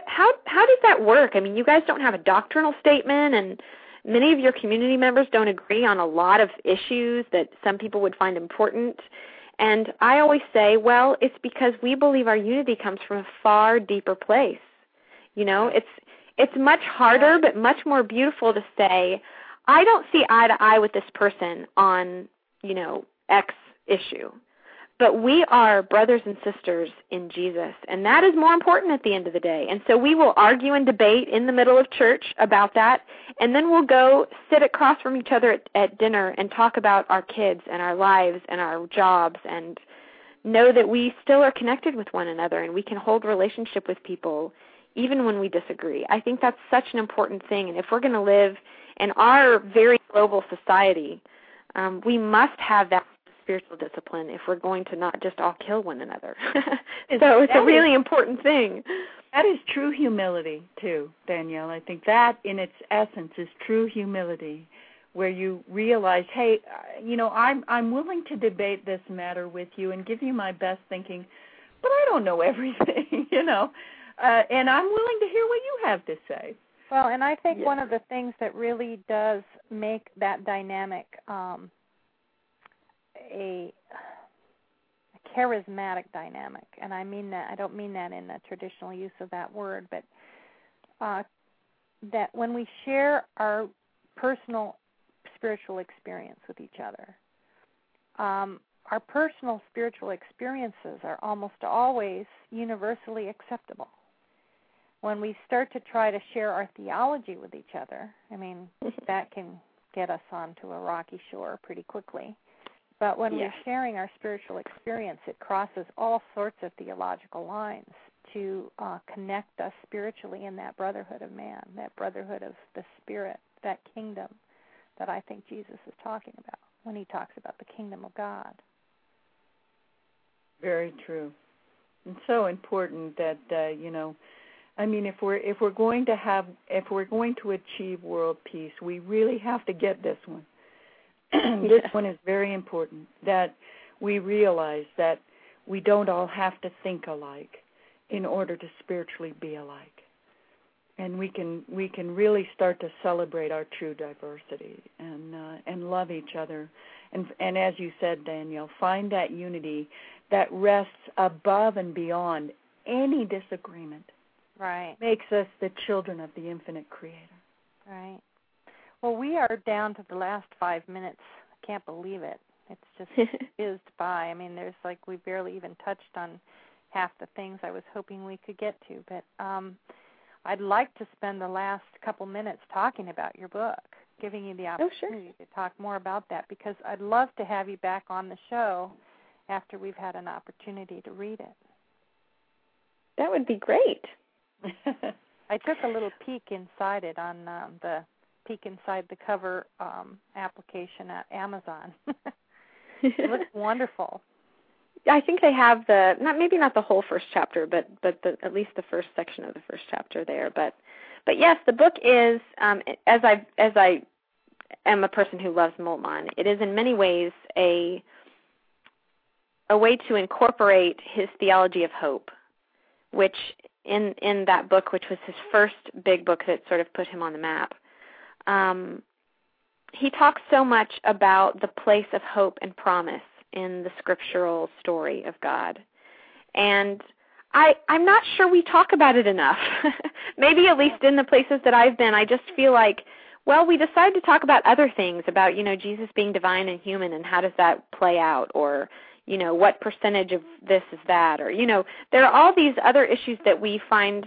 does that work? I mean, you guys don't have a doctrinal statement, and many of your community members don't agree on a lot of issues that some people would find important. And I always say, well, it's because we believe our unity comes from a far deeper place. You know, it's much harder but much more beautiful to say, I don't see eye to eye with this person on, you know, X issue. But we are brothers and sisters in Jesus, and that is more important at the end of the day. And so we will argue and debate in the middle of church about that, and then we'll go sit across from each other at dinner and talk about our kids and our lives and our jobs, and know that we still are connected with one another, and we can hold relationship with people even when we disagree. I think that's such an important thing, and if we're going to live in our very global society, we must have that spiritual discipline if we're going to not just all kill one another. So it's a really important thing. That is true humility, too, Danielle. I think that in its essence is true humility, where you realize, hey, you know, I'm willing to debate this matter with you and give you my best thinking, but I don't know everything, you know, and I'm willing to hear what you have to say. Well, and I think one of the things that really does make that dynamic a charismatic dynamic, and I mean that, I don't mean that in the traditional use of that word, but that when we share our personal spiritual experience with each other, our personal spiritual experiences are almost always universally acceptable. When we start to try to share our theology with each other, I mean, that can get us onto a rocky shore pretty quickly. But when we're sharing our spiritual experience, it crosses all sorts of theological lines to connect us spiritually in that brotherhood of man, that brotherhood of the Spirit, that kingdom that I think Jesus is talking about when he talks about the kingdom of God. Very true. And so important that, you know, I mean, if we're going to achieve world peace, we really have to get this one. This one is very important, that we realize that we don't all have to think alike in order to spiritually be alike. And we can really start to celebrate our true diversity and love each other. And as you said, Danielle, find that unity that rests above and beyond any disagreement. Right. Makes us the children of the infinite Creator. Right. Well, we are down to the last 5 minutes. I can't believe it. It's just fizzed by. I mean, there's we barely even touched on half the things I was hoping we could get to. But I'd like to spend the last couple minutes talking about your book, giving you the opportunity to talk more about that, because I'd love to have you back on the show after we've had an opportunity to read it. That would be great. I took a little peek inside it on the Peek Inside the Cover application at Amazon. It looks wonderful. I think they have maybe not the whole first chapter, but at least the first section of the first chapter there. But yes, the book is as I am a person who loves Moltmann, it is in many ways a way to incorporate his theology of hope, which in that book, which was his first big book that sort of put him on the map. He talks so much about the place of hope and promise in the scriptural story of God. And I'm not sure we talk about it enough. Maybe at least in the places that I've been, I just feel like, well, we decide to talk about other things, about, Jesus being divine and human, and how does that play out, or, what percentage of this is that, or, there are all these other issues that we find,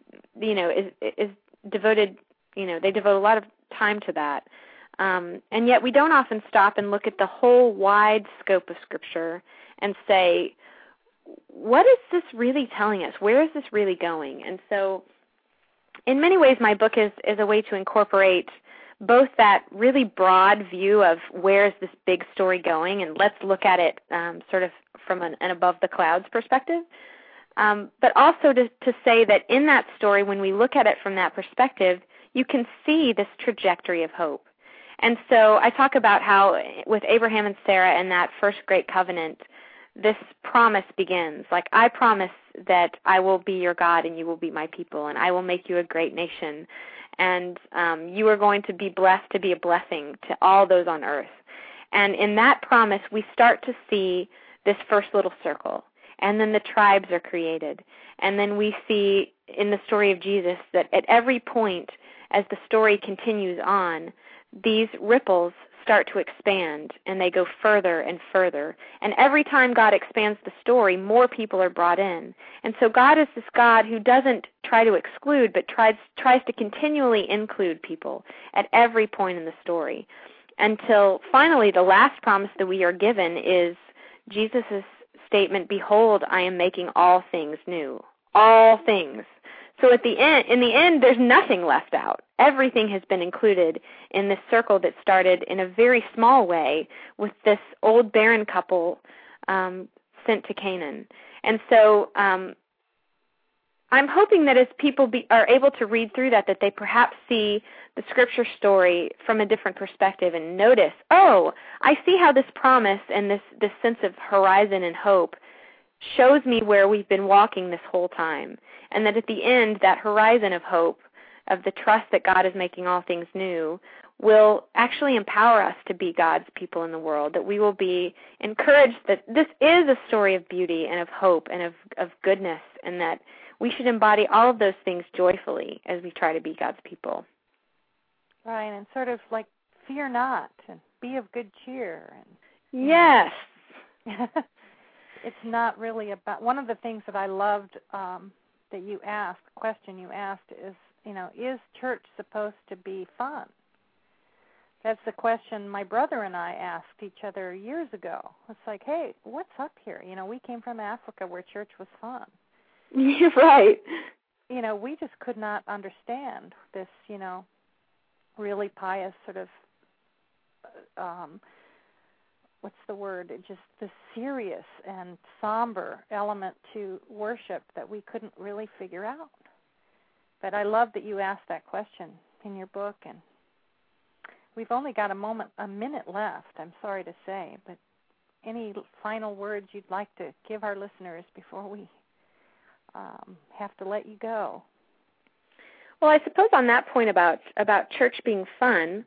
is devoted, they devote a lot of time to that. And yet we don't often stop and look at the whole wide scope of Scripture and say, what is this really telling us? Where is this really going? And so in many ways my book is a way to incorporate both that really broad view of where is this big story going, and let's look at it sort of from an above the clouds perspective, but also to say that in that story, when we look at it from that perspective, you can see this trajectory of hope. And so I talk about how with Abraham and Sarah and that first great covenant, this promise begins. I promise that I will be your God and you will be my people, and I will make you a great nation. And you are going to be blessed to be a blessing to all those on earth. And in that promise, we start to see this first little circle. And then the tribes are created. And then we see in the story of Jesus that at every point, as the story continues on, these ripples start to expand, and they go further and further. And every time God expands the story, more people are brought in. And so God is this God who doesn't try to exclude, but tries to continually include people at every point in the story, until finally the last promise that we are given is Jesus' statement, "Behold, I am making all things new." All things. So in the end, there's nothing left out. Everything has been included in this circle that started in a very small way with this old barren couple sent to Canaan. And so I'm hoping that as people are able to read through that they perhaps see the Scripture story from a different perspective and notice, oh, I see how this promise and this sense of horizon and hope shows me where we've been walking this whole time. And that at the end, that horizon of hope, of the trust that God is making all things new, will actually empower us to be God's people in the world, that we will be encouraged that this is a story of beauty and of hope and of goodness, and that we should embody all of those things joyfully as we try to be God's people. Right, and sort of fear not, and be of good cheer. And, yes. It's not really about, one of the things that I loved that you asked, the question you asked is, is church supposed to be fun? That's the question my brother and I asked each other years ago. It's like, hey, what's up here? We came from Africa where church was fun. You're right. We just could not understand this, really pious sort of, what's the word? Just the serious and somber element to worship that we couldn't really figure out. But I love that you asked that question in your book, and we've only got a minute left, I'm sorry to say, but any final words you'd like to give our listeners before we have to let you go? Well, I suppose on that point about church being fun,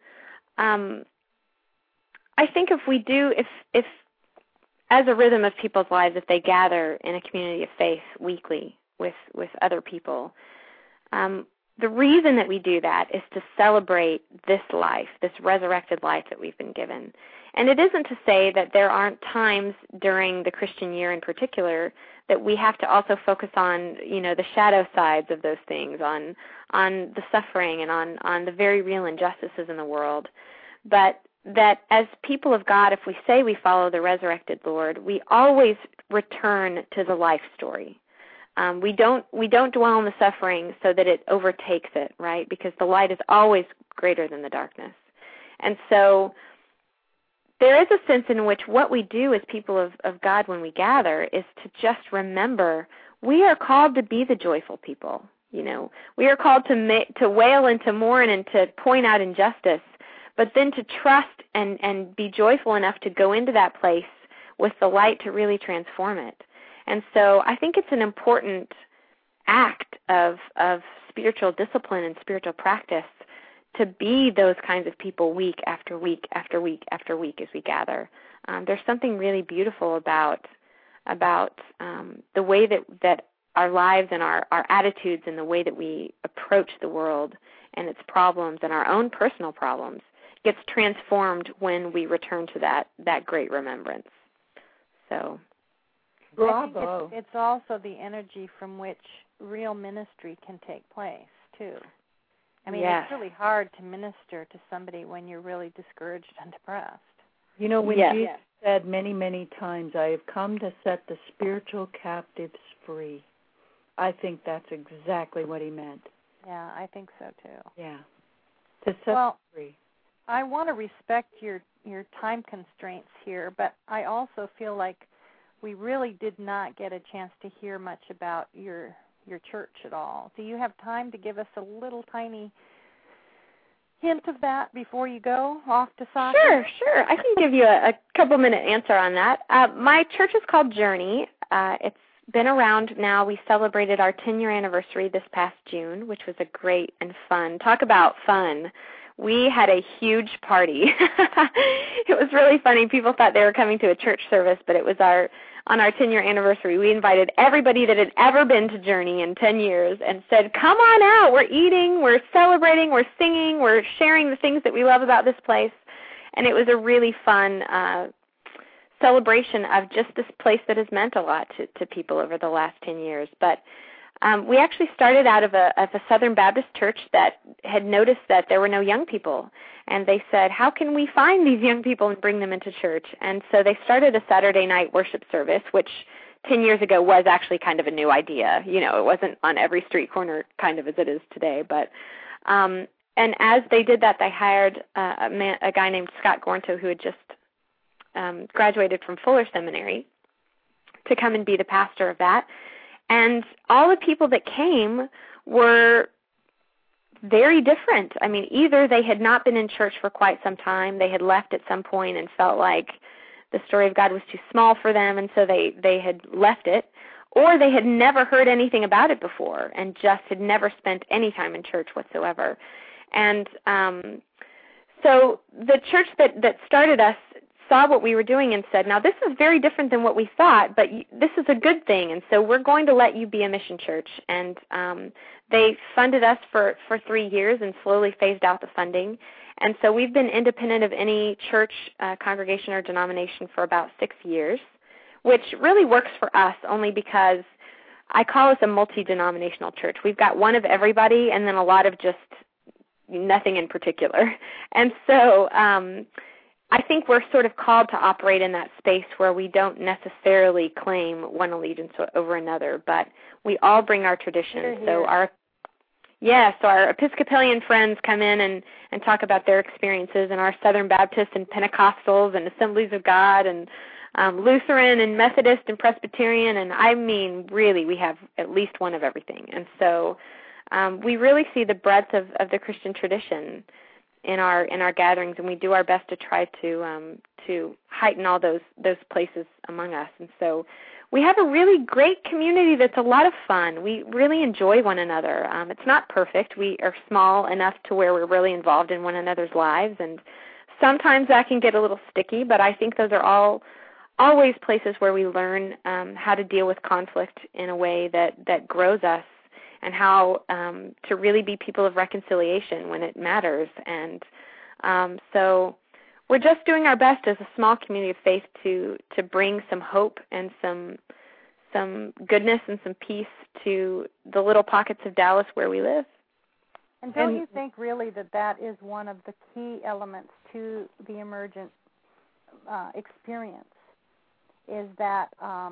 I think if as a rhythm of people's lives, if they gather in a community of faith weekly with other people, the reason that we do that is to celebrate this life, this resurrected life that we've been given. And it isn't to say that there aren't times during the Christian year in particular that we have to also focus on, the shadow sides of those things, on the suffering and on the very real injustices in the world. But that as people of God, if we say we follow the resurrected Lord, we always return to the life story. We don't dwell on the suffering so that it overtakes it, right? Because the light is always greater than the darkness. And so there is a sense in which what we do as people of God when we gather is to just remember we are called to be the joyful people. We are called to wail and to mourn and to point out injustice, but then to trust and be joyful enough to go into that place with the light to really transform it. And so I think it's an important act of spiritual discipline and spiritual practice to be those kinds of people week after week after week after week as we gather. There's something really beautiful about the way that our lives and our attitudes and the way that we approach the world and its problems and our own personal problems gets transformed when we return to that great remembrance. So, bravo. It's also the energy from which real ministry can take place, too. I mean, yes. It's really hard to minister to somebody when you're really discouraged and depressed. When yes. Jesus said many, many times, I have come to set the spiritual captives free, I think that's exactly what he meant. Yeah, I think so, too. Yeah, to set them free. I want to respect your time constraints here, but I also feel like we really did not get a chance to hear much about your church at all. Do you have time to give us a little tiny hint of that before you go off to soccer? Sure. I can give you a couple-minute answer on that. My church is called Journey. It's been around now. We celebrated our 10-year anniversary this past June, which was a great and fun. Talk about fun. We had a huge party. It was really funny. People thought they were coming to a church service, but it was on our 10-year anniversary. We invited everybody that had ever been to Journey in 10 years and said, come on out. We're eating, we're celebrating, we're singing, we're sharing the things that we love about this place. And it was a really fun celebration of just this place that has meant a lot to people over the last 10 years. But we actually started out of a Southern Baptist church that had noticed that there were no young people. And they said, how can we find these young people and bring them into church? And so they started a Saturday night worship service, which 10 years ago was actually kind of a new idea. It wasn't on every street corner kind of as it is today. But and as they did that, they hired a guy named Scott Gornto, who had just graduated from Fuller Seminary, to come and be the pastor of that. And all the people that came were very different. I mean, either they had not been in church for quite some time, they had left at some point and felt like the story of God was too small for them, and so they had left it, or they had never heard anything about it before and just had never spent any time in church whatsoever. And so the church that started us saw what we were doing and said, now this is very different than what we thought, but this is a good thing, and so we're going to let you be a mission church. And they funded us for 3 years and slowly phased out the funding. And so we've been independent of any church, congregation, or denomination for about 6 years, which really works for us only because I call us a multi-denominational church. We've got one of everybody and then a lot of just nothing in particular. And so I think we're sort of called to operate in that space where we don't necessarily claim one allegiance over another, but we all bring our traditions. So our Episcopalian friends come in and talk about their experiences, and our Southern Baptists and Pentecostals and Assemblies of God and Lutheran and Methodist and Presbyterian, and I mean really we have at least one of everything. And so we really see the breadth of the Christian tradition in our gatherings, and we do our best to try to heighten all those places among us. And so we have a really great community that's a lot of fun. We really enjoy one another. It's not perfect. We are small enough to where we're really involved in one another's lives, and sometimes that can get a little sticky, but I think those are always places where we learn how to deal with conflict in a way that grows us, and how to really be people of reconciliation when it matters. And so we're just doing our best as a small community of faith to bring some hope and some goodness and some peace to the little pockets of Dallas where we live. And don't you think really that is one of the key elements to the emergent experience, is that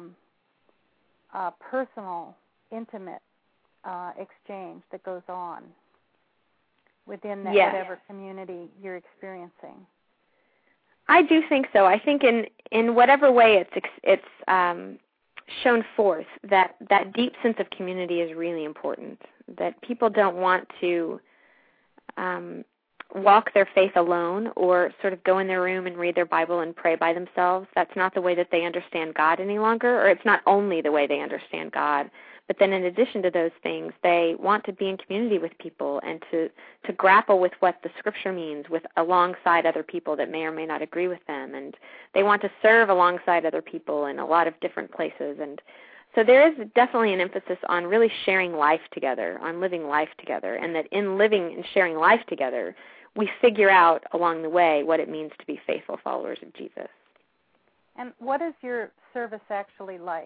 personal, intimate exchange that goes on within that whatever community you're experiencing? I do think so. I think in whatever way it's shown forth, that deep sense of community is really important, that people don't want to walk their faith alone or sort of go in their room and read their Bible and pray by themselves. That's not the way that they understand God any longer, or it's not only the way they understand God. But then in addition to those things, they want to be in community with people and to grapple with what the Scripture means alongside other people that may or may not agree with them. And they want to serve alongside other people in a lot of different places. And so there is definitely an emphasis on really sharing life together, on living life together, and that in living and sharing life together, we figure out along the way what it means to be faithful followers of Jesus. And what is your service actually like?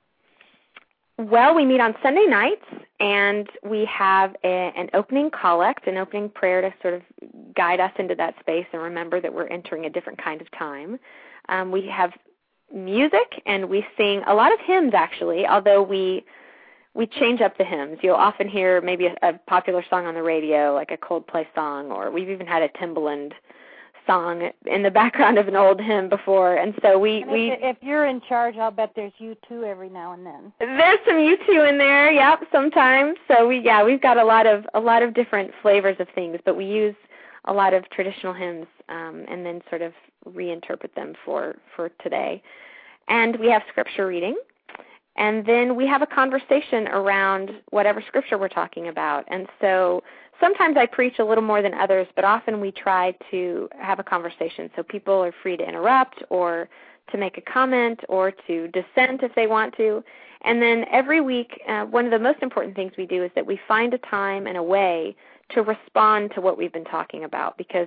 Well, we meet on Sunday nights, and we have an opening collect, an opening prayer to sort of guide us into that space and remember that we're entering a different kind of time. We have music, and we sing a lot of hymns, actually, although we change up the hymns. You'll often hear maybe a popular song on the radio, like a Coldplay song, or we've even had a Timbaland song in the background of an old hymn before, and so if you're in charge, I'll bet there's U2 every now and then. There's some U2 in there, yep, sometimes. So we've got a lot of different flavors of things, but we use a lot of traditional hymns and then sort of reinterpret them for today. And we have scripture reading, and then we have a conversation around whatever scripture we're talking about. And so sometimes I preach a little more than others, but often we try to have a conversation. So people are free to interrupt or to make a comment or to dissent if they want to. And then every week, one of the most important things we do is that we find a time and a way to respond to what we've been talking about, because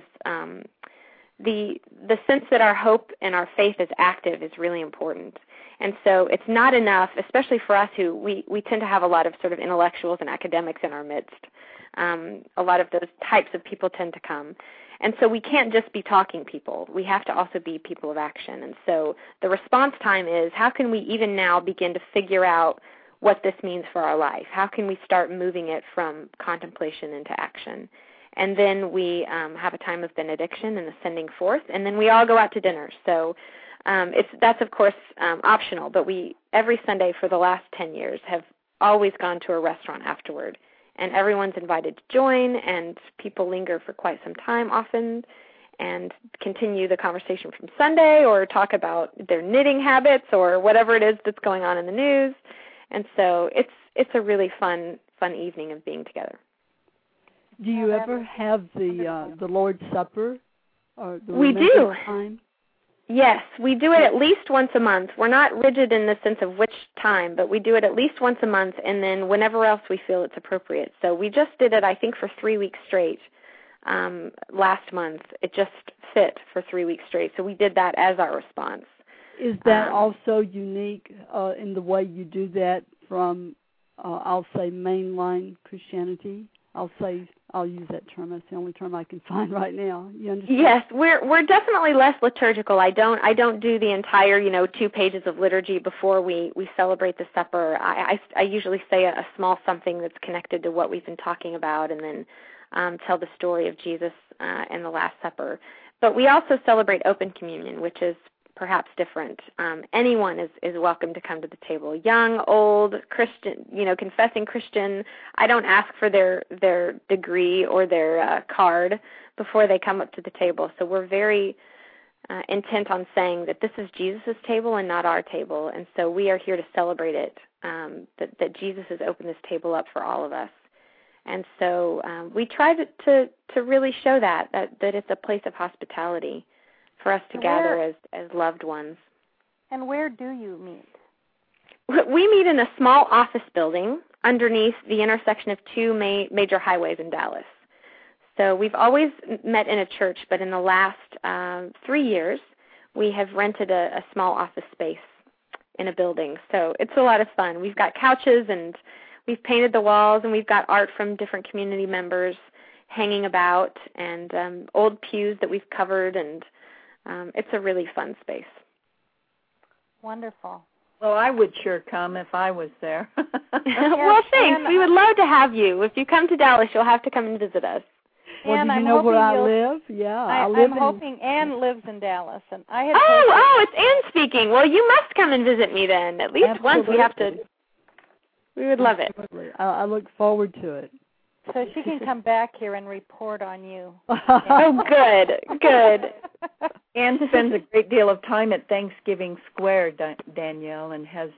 the sense that our hope and our faith is active is really important. And so it's not enough, especially for us who we tend to have a lot of sort of intellectuals and academics in our midst. A lot of those types of people tend to come. And so we can't just be talking people. We have to also be people of action. And so the response time is, how can we even now begin to figure out what this means for our life? How can we start moving it from contemplation into action? And then we have a time of benediction and the sending forth, and then we all go out to dinner. So that's, of course, optional, but we, every Sunday for the last 10 years, have always gone to a restaurant afterward. And everyone's invited to join, and people linger for quite some time often and continue the conversation from Sunday or talk about their knitting habits or whatever it is that's going on in the news. And so it's a really fun evening of being together. Do you ever have the Lord's Supper or the We do. time? Yes, we do it at least once a month. We're not rigid in the sense of which time, but we do it at least once a month, and then whenever else we feel it's appropriate. So we just did it, I think, for 3 weeks straight last month. It just fit for 3 weeks straight, so we did that as our response. Is that also unique in the way you do that from, I'll say, mainline Christianity? I'll use that term. That's the only term I can find right now. You understand? Yes, we're definitely less liturgical. I don't do the entire 2 pages of liturgy before we celebrate the supper. I usually say a small something that's connected to what we've been talking about, and then tell the story of Jesus and the Last Supper. But we also celebrate open communion, which is perhaps different. Anyone is welcome to come to the table. Young, old, Christian, confessing Christian. I don't ask for their degree or their card before they come up to the table. So we're very intent on saying that this is Jesus' table and not our table, and so we are here to celebrate it, that Jesus has opened this table up for all of us. And so we try to really show that it's a place of hospitality for us to gather as loved ones. And where do you meet? We meet in a small office building underneath the intersection of two major highways in Dallas. So we've always met in a church, but in the last 3 years, we have rented a small office space in a building. So it's a lot of fun. We've got couches, and we've painted the walls, and we've got art from different community members hanging about, and old pews that we've covered, and it's a really fun space. Wonderful. Well, I would sure come if I was there. Well, thanks. We would love to have you. If you come to Dallas, you'll have to come and visit us. Well, do you know where I live? Yeah, I'm hoping Ann lives in Dallas, and I had. It's Ann speaking. Well, you must come and visit me then. At least once. We have to. We would love it. I look forward to it. So she can come back here and report on you. Oh, good. Ann spends a great deal of time at Thanksgiving Square, Danielle, and has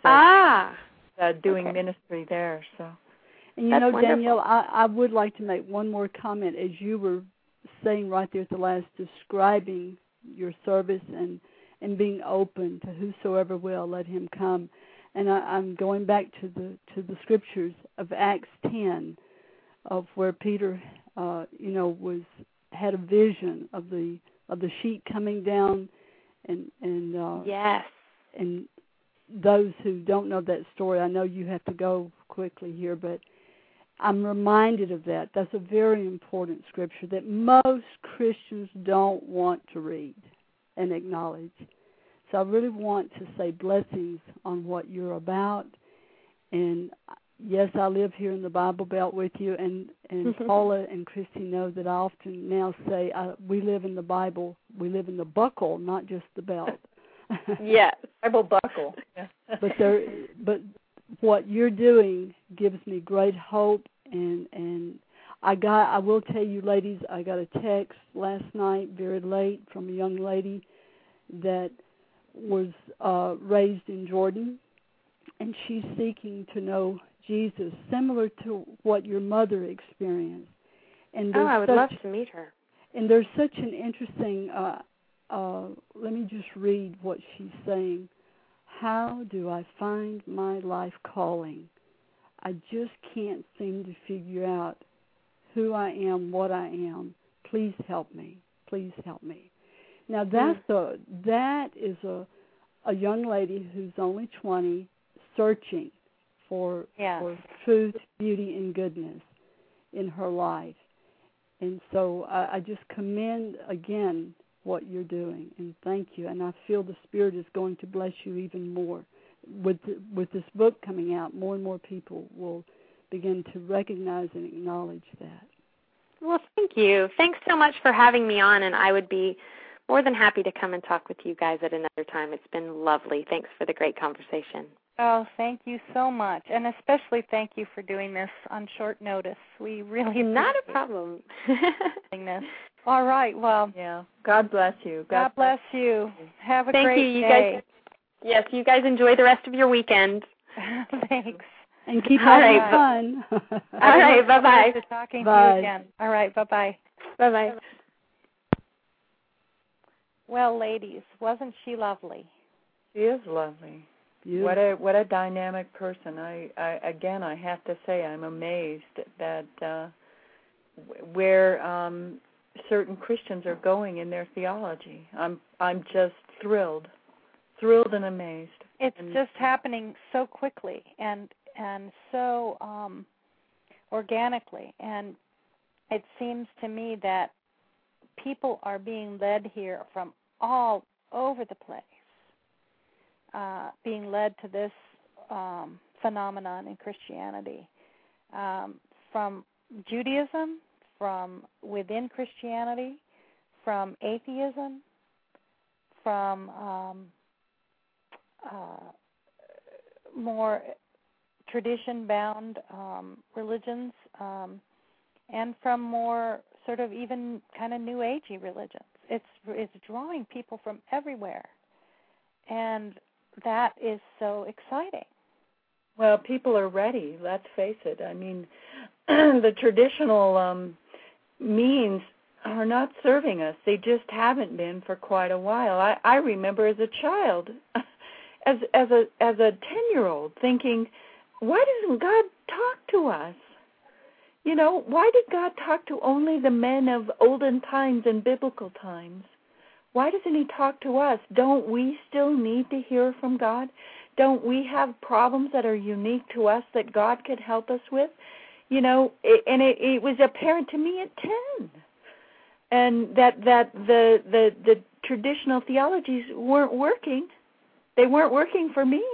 doing ministry there. So. And That's wonderful. Danielle, I would like to make one more comment. As you were saying right there at the last, describing your service and being open to whosoever will, let him come. And I'm going back to the scriptures of Acts 10, of where Peter, had a vision of the sheep coming down, and yes. And those who don't know that story, I know you have to go quickly here, but I'm reminded of that. That's a very important scripture that most Christians don't want to read and acknowledge. So I really want to say blessings on what you're about. And yes, I live here in the Bible Belt with you, and Paula and Christy know that I often now say we live in the Bible. We live in the buckle, not just the belt. Yes, Bible buckle. Yeah. But what you're doing gives me great hope, and I will tell you, ladies, I got a text last night very late from a young lady that was raised in Jordan, and she's seeking to know Jesus, similar to what your mother experienced. And I would love to meet her. And there's such an interesting, let me just read what she's saying. How do I find my life calling? I just can't seem to figure out who I am, what I am. Please help me. Please help me. Now that is a young lady who's only 20, searching for truth, beauty, and goodness in her life. And so I just commend again what you're doing, and thank you. And I feel the Spirit is going to bless you even more. With this book coming out, more and more people will begin to recognize and acknowledge that. Well, thank you. Thanks so much for having me on, and I would be more than happy to come and talk with you guys at another time. It's been lovely. Thanks for the great conversation. Oh, thank you so much, and especially thank you for doing this on short notice. We really not a problem. This. All right. Well, yeah. God bless you. God bless you. Have a great day. You guys. Yes, you guys enjoy the rest of your weekend. Thanks. And keep having fun. All right. Bye-bye. To talking to you again. All right. Bye-bye. Bye-bye. Well, ladies, wasn't she lovely? She is lovely. Beautiful. What a dynamic person. I have to say I'm amazed that where certain Christians are going in their theology. I'm just thrilled and amazed. It's just happening so quickly and so organically, and it seems to me that people are being led here from all over the place, being led to this phenomenon in Christianity, from Judaism, from within Christianity, from atheism, from more tradition-bound religions, and from more sort of even kind of New Agey religions. It's drawing people from everywhere, and that is so exciting. Well, people are ready, let's face it. I mean, the traditional means are not serving us. They just haven't been for quite a while. I remember as a child, as a 10-year-old, thinking, why doesn't God talk to us? You know, why did God talk to only the men of olden times and biblical times? Why doesn't he talk to us? Don't we still need to hear from God? Don't we have problems that are unique to us that God could help us with? You know, it was apparent to me at 10. And that the traditional theologies weren't working. They weren't working for me.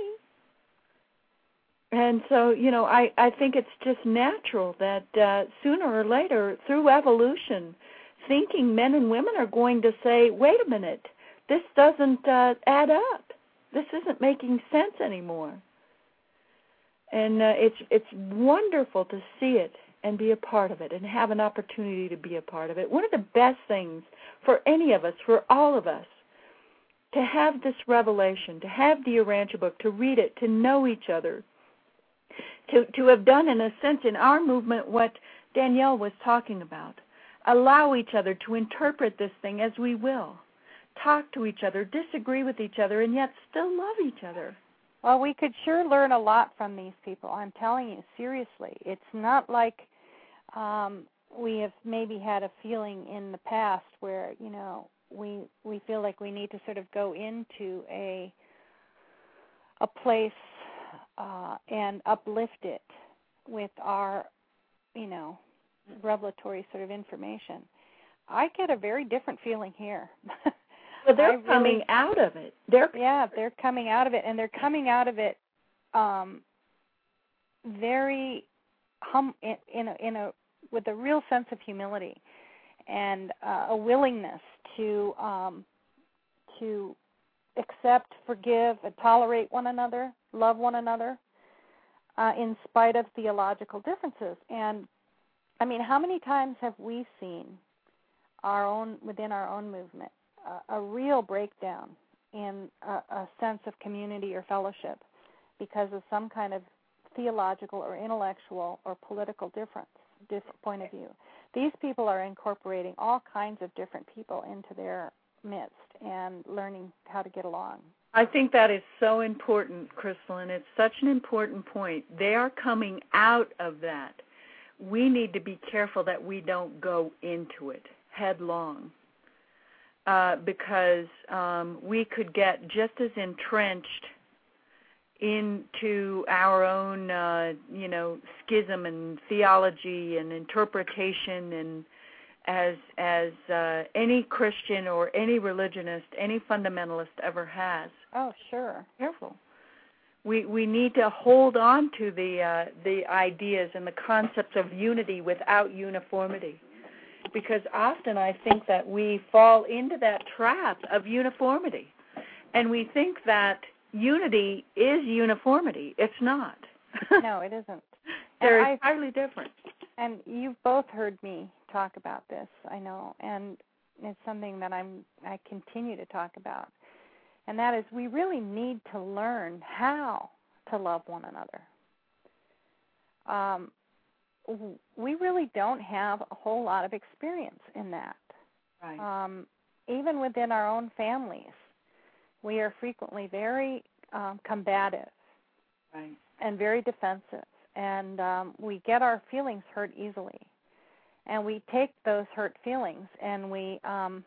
And so, you know, I think it's just natural that sooner or later, through evolution, thinking men and women are going to say, wait a minute, this doesn't add up. This isn't making sense anymore. And it's wonderful to see it and be a part of it and have an opportunity to be a part of it. One of the best things for any of us, for all of us, to have this revelation, to have the Urantia book, to read it, to know each other, to have done, in a sense, in our movement what Danielle was talking about. Allow each other to interpret this thing as we will. Talk to each other, disagree with each other, and yet still love each other. Well, we could sure learn a lot from these people. I'm telling you, seriously. It's not like we have maybe had a feeling in the past where, you know, we feel like we need to sort of go into a place and uplift it with our, you know, revelatory sort of information. I get a very different feeling here. Well, they're coming out of it. They're coming out of it, and they're coming out of it very with a real sense of humility and a willingness to accept, forgive, and tolerate one another, love one another, in spite of theological differences. And I mean, how many times have we seen within our own movement a real breakdown in a sense of community or fellowship because of some kind of theological or intellectual or political different point of view? These people are incorporating all kinds of different people into their midst and learning how to get along. I think that is so important, Crystal, and it's such an important point. They are coming out of that. We need to be careful that we don't go into it headlong, because we could get just as entrenched into our own, schism and theology and interpretation, and as any Christian or any religionist, any fundamentalist ever has. Oh, sure. Careful. We need to hold on to the ideas and the concepts of unity without uniformity, because often I think that we fall into that trap of uniformity, and we think that unity is uniformity. It's not. No, it isn't. They're entirely different. And you've both heard me talk about this, I know, and it's something that I continue to talk about. And that is, we really need to learn how to love one another. We really don't have a whole lot of experience in that. Right. Even within our own families, we are frequently very combative, right, and very defensive, and we get our feelings hurt easily. And we take those hurt feelings and we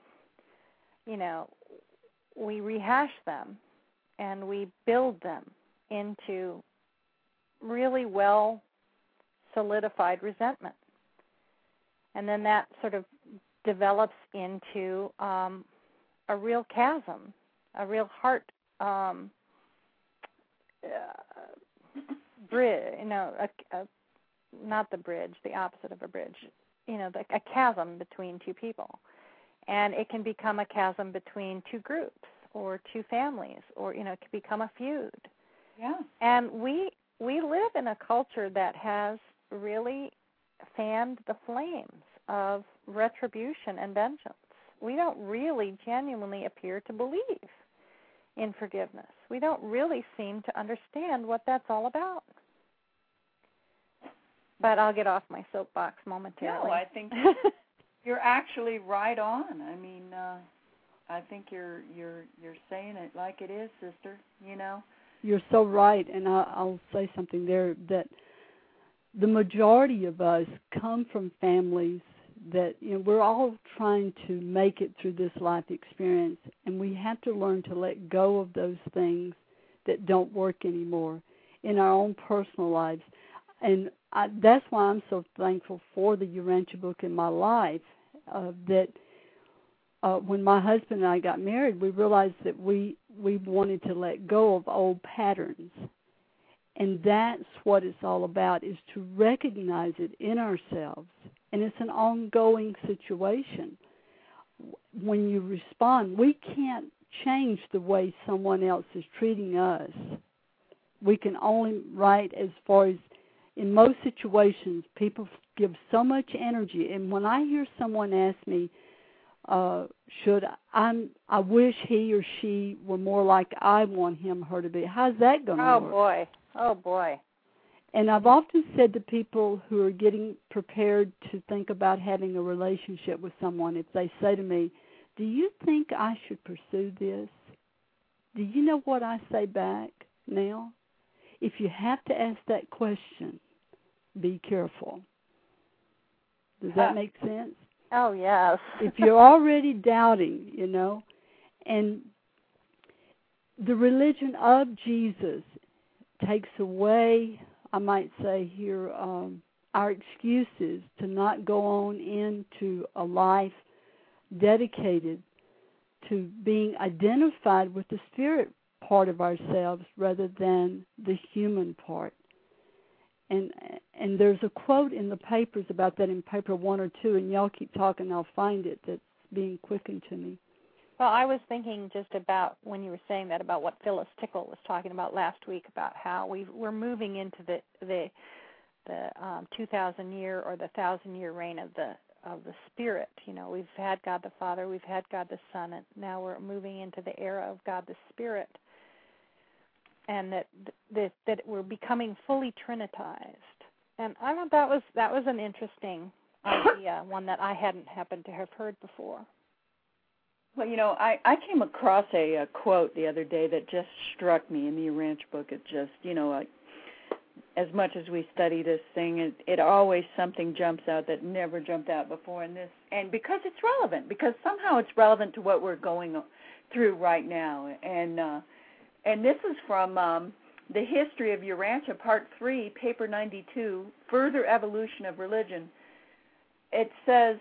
rehash them and we build them into really well solidified resentment. And then that sort of develops into a real chasm, a real heart bridge, not the bridge, the opposite of a bridge, a chasm between two people. And it can become a chasm between two groups, or two families, or it could become a feud. Yeah. And we live in a culture that has really fanned the flames of retribution and vengeance. We don't really genuinely appear to believe in forgiveness. We don't really seem to understand what that's all about. But I'll get off my soapbox momentarily. No, I think you're actually right on. I mean, I think you're saying it like it is, sister. You're so right, and I'll say something there, that the majority of us come from families that we're all trying to make it through this life experience, and we have to learn to let go of those things that don't work anymore in our own personal lives. And that's why I'm so thankful for the Urantia book in my life, that when my husband and I got married, we realized that we wanted to let go of old patterns. And that's what it's all about, is to recognize it in ourselves. And it's an ongoing situation. When you respond, we can't change the way someone else is treating us. We can only, as far as in most situations, people give so much energy. And when I hear someone ask me, I wish he or she were more like I want him or her to be. How's that going to work? Oh, boy. And I've often said to people who are getting prepared to think about having a relationship with someone, if they say to me, do you think I should pursue this? Do you know what I say back now? If you have to ask that question, be careful. Does that make sense? Oh, yes. If you're already doubting, and the religion of Jesus takes away, I might say here, our excuses to not go on into a life dedicated to being identified with the spirit part of ourselves rather than the human part. And there's a quote in the papers about that, in paper 1 or 2, and y'all keep talking, I'll find it, that's being quickened to me. Well, I was thinking just about, when you were saying that, about what Phyllis Tickle was talking about last week, about how we're moving into the 2,000-year or the 1,000-year reign of the Spirit. We've had God the Father, we've had God the Son, and now we're moving into the era of God the Spirit. And that we're becoming fully Trinitized, and I thought that was an interesting idea, one that I hadn't happened to have heard before. Well, I came across a quote the other day that just struck me in the Urantia book. It just, as much as we study this thing, it always something jumps out that never jumped out before in this, and because it's relevant, because somehow it's relevant to what we're going through right now, and this is from The History of Urantia, Part 3, Paper 92, Further Evolution of Religion. It says,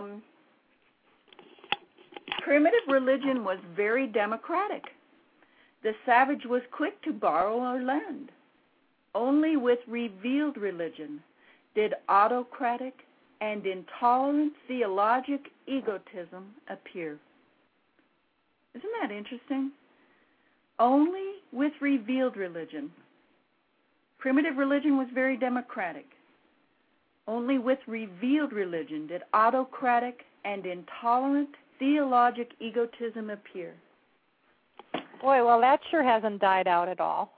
primitive religion was very democratic. The savage was quick to borrow or lend. Only with revealed religion did autocratic and intolerant theologic egotism appear. Isn't that interesting? Only with revealed religion. Primitive religion was very democratic. Only with revealed religion did autocratic and intolerant theologic egotism appear. Boy, well, that sure hasn't died out at all.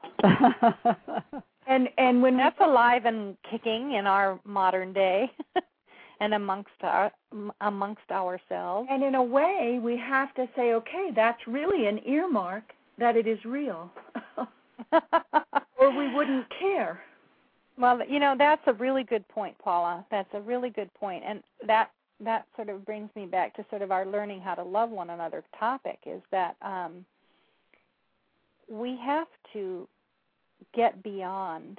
And when that's alive and kicking in our modern day, and amongst ourselves. And in a way, we have to say, okay, that's really an earmark that it is real, or we wouldn't care. Well, that's a really good point, Paula. That's a really good point, and that sort of brings me back to sort of our learning how to love one another topic, is that we have to get beyond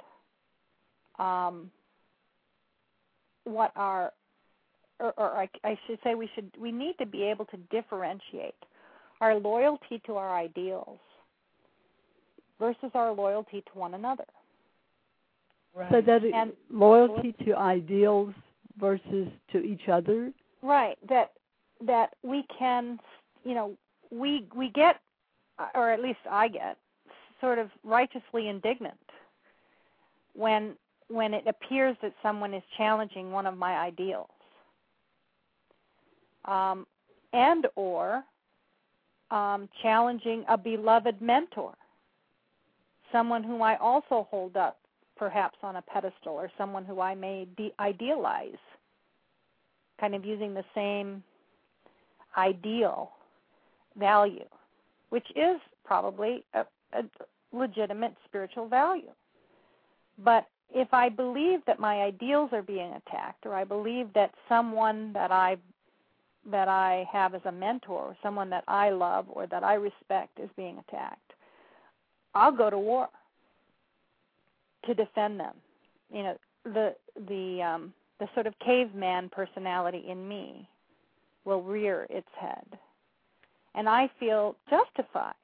what our, or I should say we need to be able to differentiate our loyalty to our ideals versus our loyalty to one another. Right. So that loyalty to ideals versus to each other? Right. That we can, we get or at least I get, sort of righteously indignant when it appears that someone is challenging one of my ideals, and or challenging a beloved mentor, someone whom I also hold up perhaps on a pedestal, or someone who I may idealize, kind of using the same ideal value, which is probably a legitimate spiritual value. But if I believe that my ideals are being attacked, or I believe that someone that I have as a mentor, or someone that I love or that I respect is being attacked, I'll go to war to defend them. You know, the sort of caveman personality in me will rear its head, and I feel justified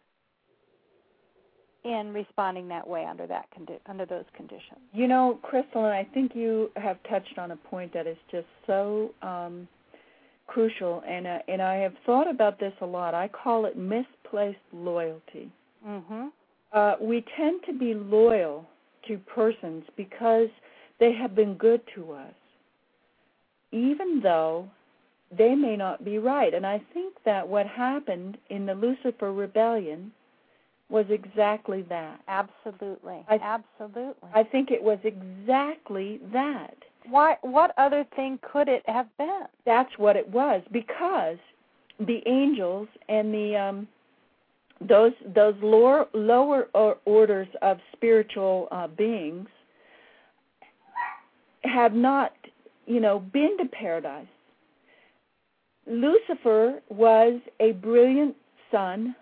in responding that way under those conditions. You know, Crystalline, I think you have touched on a point that is just so crucial, and I have thought about this a lot. I call it misplaced loyalty. Mm-hmm. We tend to be loyal to persons because they have been good to us, even though they may not be right. And I think that what happened in the Lucifer rebellion was exactly that. Absolutely. Absolutely. I think it was exactly that. Why? What other thing could it have been? That's what it was, because the angels and the those lower orders of spiritual beings have not, been to paradise. Lucifer was a brilliant son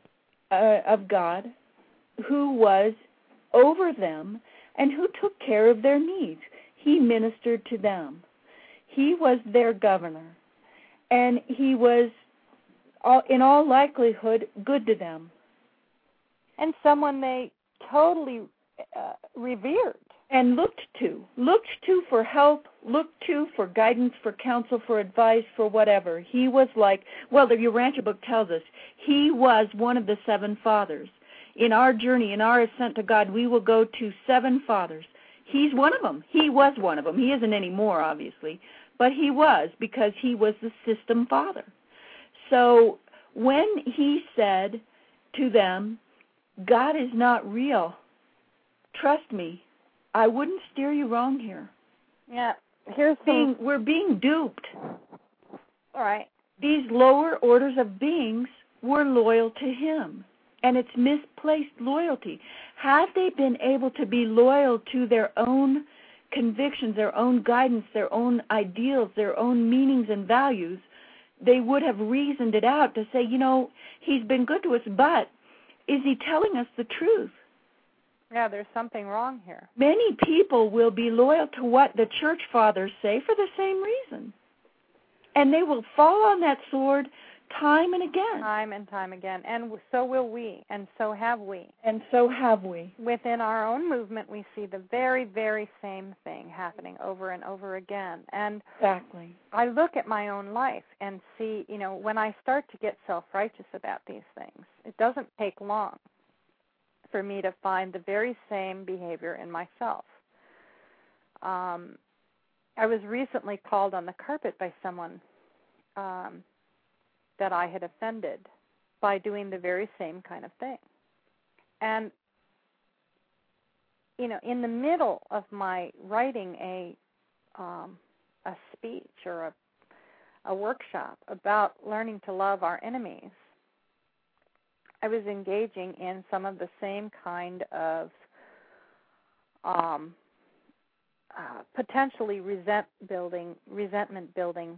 of God who was over them and who took care of their needs. He ministered to them. He was their governor, and he was, in all likelihood, good to them. And someone they totally revered. And looked to for help, looked to for guidance, for counsel, for advice, for whatever. He was like, well, the Urantia book tells us, he was one of the 7 fathers. In our journey, in our ascent to God, we will go to 7 fathers. He's one of them. He was one of them. He isn't anymore, obviously, but he was, because he was the system father. So when he said to them, God is not real, trust me, I wouldn't steer you wrong here. Yeah, we're being duped. All right. These lower orders of beings were loyal to him, and it's misplaced loyalty. Had they been able to be loyal to their own convictions, their own guidance, their own ideals, their own meanings and values, they would have reasoned it out to say, he's been good to us, but is he telling us the truth? Yeah, there's something wrong here. Many people will be loyal to what the church fathers say for the same reason. And they will fall on that sword time and again. Time and time again. And so will we, and so have we. And so have we. Within our own movement, we see the very, very same thing happening over and over again. And exactly. I look at my own life and see, when I start to get self-righteous about these things, it doesn't take long for me to find the very same behavior in myself. I was recently called on the carpet by someone that I had offended by doing the very same kind of thing. And, in the middle of my writing a speech or a workshop about learning to love our enemies, I was engaging in some of the same kind of potentially resentment building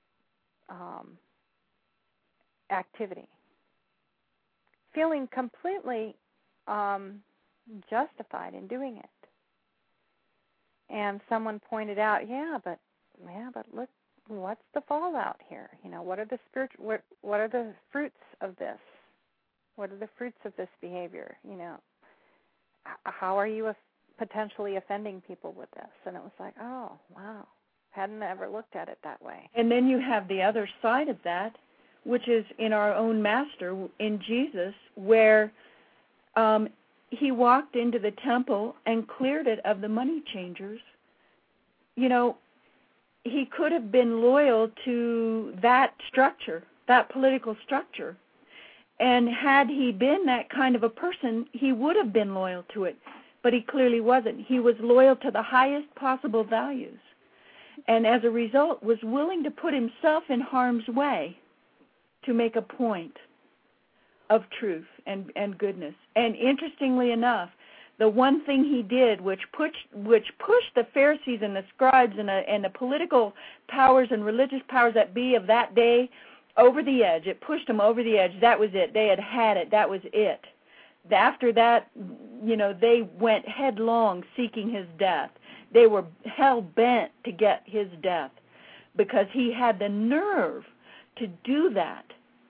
activity, feeling completely justified in doing it. And someone pointed out, but look, what's the fallout here? What are the what are the fruits of this? What are the fruits of this behavior? How are you potentially offending people with this? And it was like, oh, wow, hadn't ever looked at it that way. And then you have the other side of that, which is in our own Master, in Jesus, where he walked into the temple and cleared it of the money changers. You know, he could have been loyal to that structure, that political structure. And had he been that kind of a person, he would have been loyal to it. But he clearly wasn't. He was loyal to the highest possible values. And as a result, was willing to put himself in harm's way to make a point of truth and goodness. And interestingly enough, the one thing he did, which pushed the Pharisees and the scribes and the political powers and religious powers that be of that day over the edge. It pushed them over the edge. That was it. They had it. That was it. After that, you know, they went headlong seeking his death. They were hell-bent to get his death because he had the nerve to do that.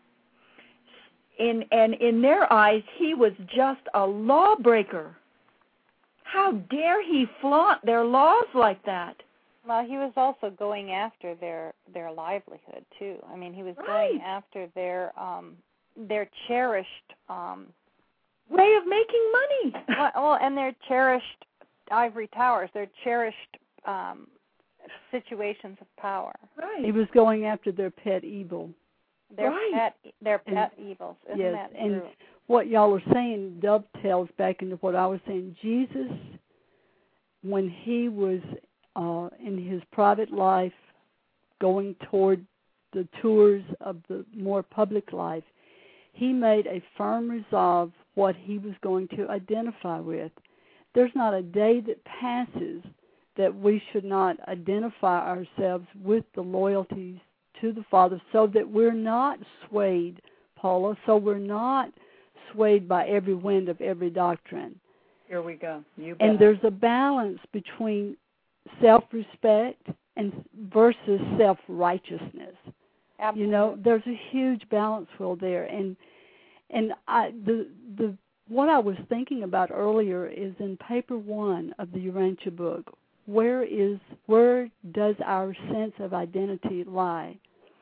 And in their eyes, he was just a lawbreaker. How dare he flaunt their laws like that? Well, he was also going after their livelihood too. I mean, he was going after their cherished way of making money. well, and their cherished ivory towers, their cherished situations of power. Right. He was going after their pet evil. Their pet evils. Isn't that true? And what y'all are saying dovetails back into what I was saying. Jesus, when he was in his private life, going toward the tours of the more public life, he made a firm resolve what he was going to identify with. There's not a day that passes that we should not identify ourselves with the loyalties to the Father so that we're not swayed, Paula, so we're not swayed by every wind of every doctrine. Here we go. You bet. And there's a balance between self-respect and versus self-righteousness. Absolutely. You know, there's a huge balance wheel there. And the what I was thinking about earlier is in paper 1 of the Urantia book. Where does our sense of identity lie?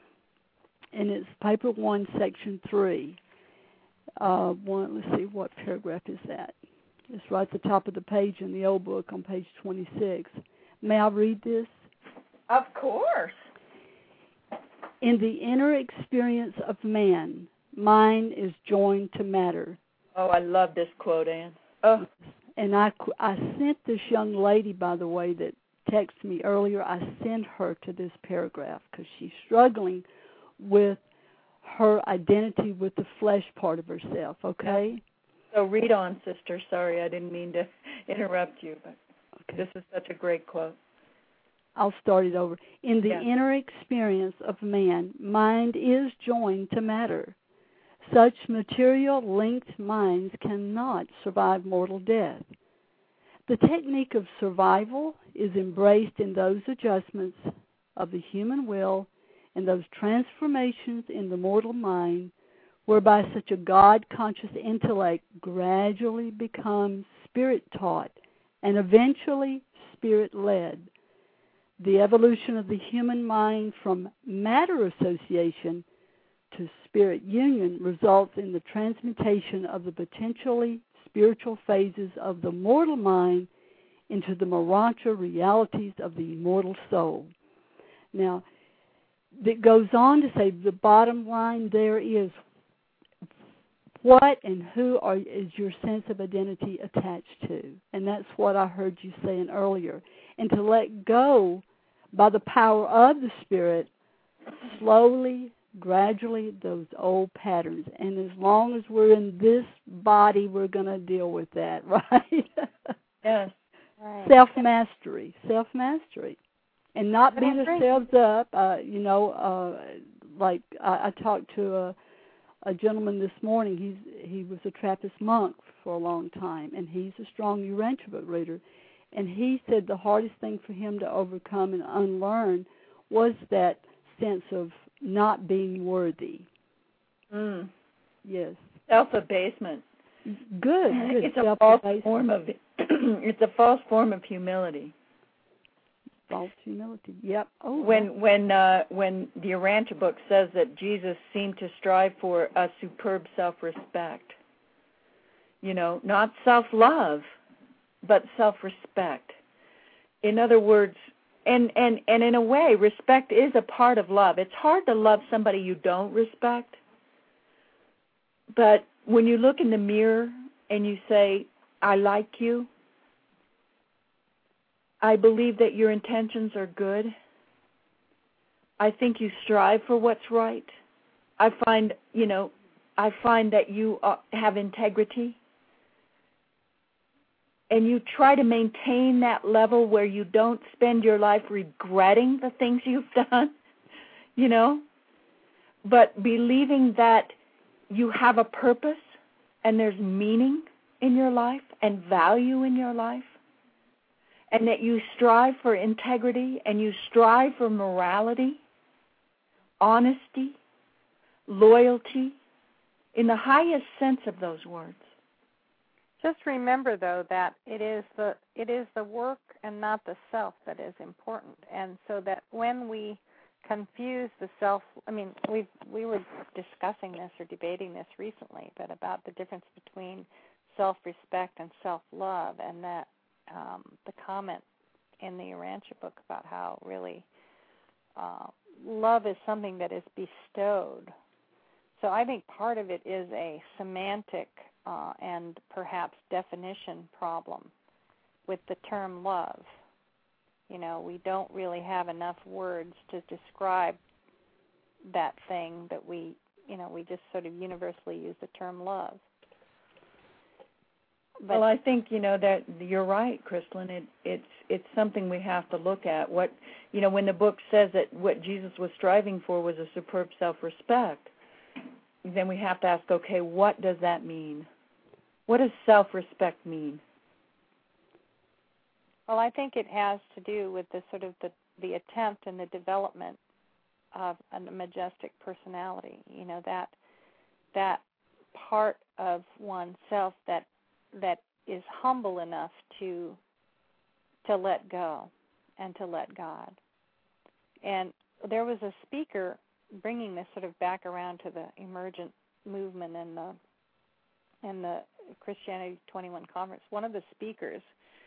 And it's paper 1, section 3. Let's see, what paragraph is that? It's right at the top of the page in the old book on page 26. May I read this? Of course. In the inner experience of man, mind is joined to matter. Oh, I love this quote, Ann. Oh. And I sent this young lady, by the way, that texted me earlier, I sent her to this paragraph because she's struggling with her identity with the flesh part of herself, okay? So read on, sister. Sorry, I didn't mean to interrupt you, but This is such a great quote. I'll start it over. In the inner experience of man, mind is joined to matter. Such material-linked minds cannot survive mortal death. The technique of survival is embraced in those adjustments of the human will and those transformations in the mortal mind whereby such a God-conscious intellect gradually becomes spirit-taught and eventually spirit-led. The evolution of the human mind from matter association to spirit union results in the transmutation of the potentially spiritual phases of the mortal mind into the Marantra realities of the immortal soul. Now, it goes on to say the bottom line there is what and who is your sense of identity attached to? And that's what I heard you saying earlier. And to let go by the power of the Spirit, slowly, gradually, those old patterns. And as long as we're in this body, we're going to deal with that, right? Yes. Right. Self-mastery. And not beat ourselves up. Like I talked to a gentleman this morning. He was a Trappist monk for a long time, and he's a strong Urantia book reader. And he said the hardest thing for him to overcome and unlearn was that sense of not being worthy. Mm. Yes. Self-abasement. Good. It's a false form of it's a false form of humility. False humility. Yep. Oh. When the Urantia book says that Jesus seemed to strive for a superb self-respect, not self-love, but self-respect. In other words, and in a way, respect is a part of love. It's hard to love somebody you don't respect, but when you look in the mirror and you say, I like you, I believe that your intentions are good, I think you strive for what's right, I find that you have integrity, and you try to maintain that level where you don't spend your life regretting the things you've done, but believing that you have a purpose and there's meaning in your life and value in your life, and that you strive for integrity and you strive for morality, honesty, loyalty, in the highest sense of those words. Just remember, though, that it is the work and not the self that is important, and so that when we confuse the self, we were discussing this or debating this recently, but about the difference between self-respect and self-love, and that the comment in the Urantia book about how really love is something that is bestowed. So I think part of it is a semantic and perhaps definition problem with the term love. We don't really have enough words to describe that thing that we just sort of universally use the term love. Well, I think that you're right, Kristlyn. It's something we have to look at. When the book says that what Jesus was striving for was a superb self-respect, then we have to ask, okay, what does that mean? What does self-respect mean? Well, I think it has to do with the sort of the attempt and the development of a majestic personality. That part of oneself that is humble enough to let go and to let God. And there was a speaker bringing this sort of back around to the emergent movement and the Christianity 21 conference. One of the speakers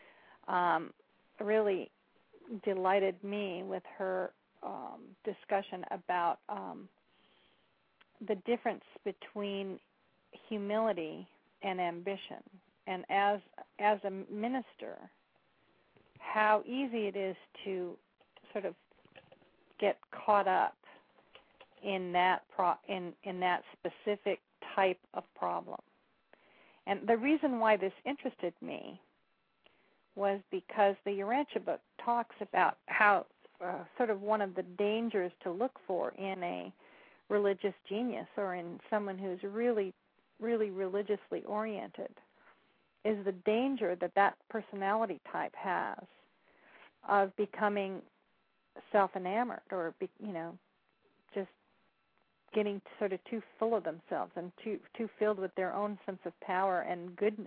really delighted me with her discussion about the difference between humility and ambition. And as a minister, how easy it is to sort of get caught up in that in that specific type of problem. And the reason why this interested me was because the Urantia book talks about how sort of one of the dangers to look for in a religious genius or in someone who's really, really religiously oriented is the danger that personality type has of becoming self-enamored or, just getting sort of too full of themselves and too filled with their own sense of power and goodness.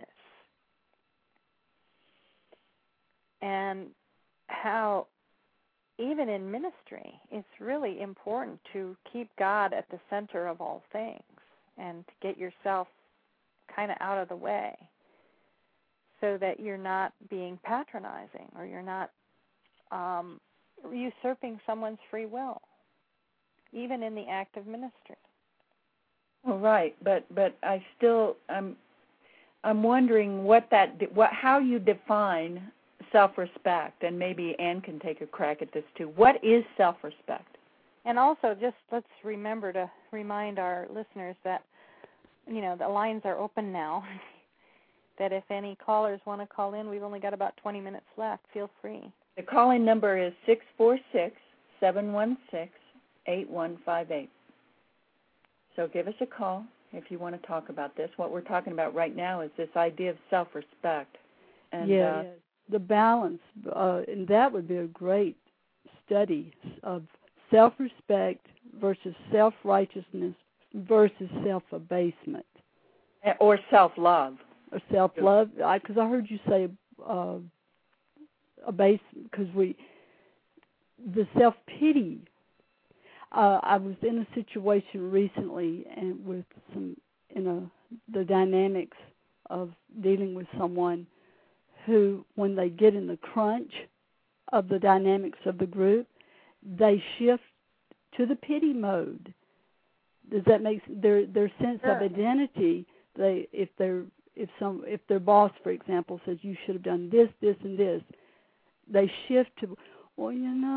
And how even in ministry, it's really important to keep God at the center of all things and to get yourself kind of out of the way so that you're not being patronizing or you're not usurping someone's free will, even in the act of ministry. Well, right, but I still I'm wondering how you define self-respect, and maybe Anne can take a crack at this too. What is self-respect? And also, just let's remember to remind our listeners that the lines are open now. That if any callers want to call in, we've only got about 20 minutes left. Feel free. The call-in number is 646-716-8158. So give us a call if you want to talk about this. What we're talking about right now is this idea of self-respect. And, yes, the balance, and that would be a great study of self-respect versus self-righteousness versus self-abasement. Or self-love. Or self-love, because I heard you say abase, because the self-pity. I was in a situation recently and with the dynamics of dealing with someone who, when they get in the crunch of the dynamics of the group, they shift to the pity mode. Does that make their sense of identity? If their boss, for example, says you should have done this, this, and this, they shift to, well,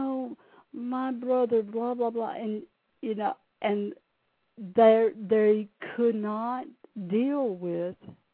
my brother, blah blah blah, and and they could not deal with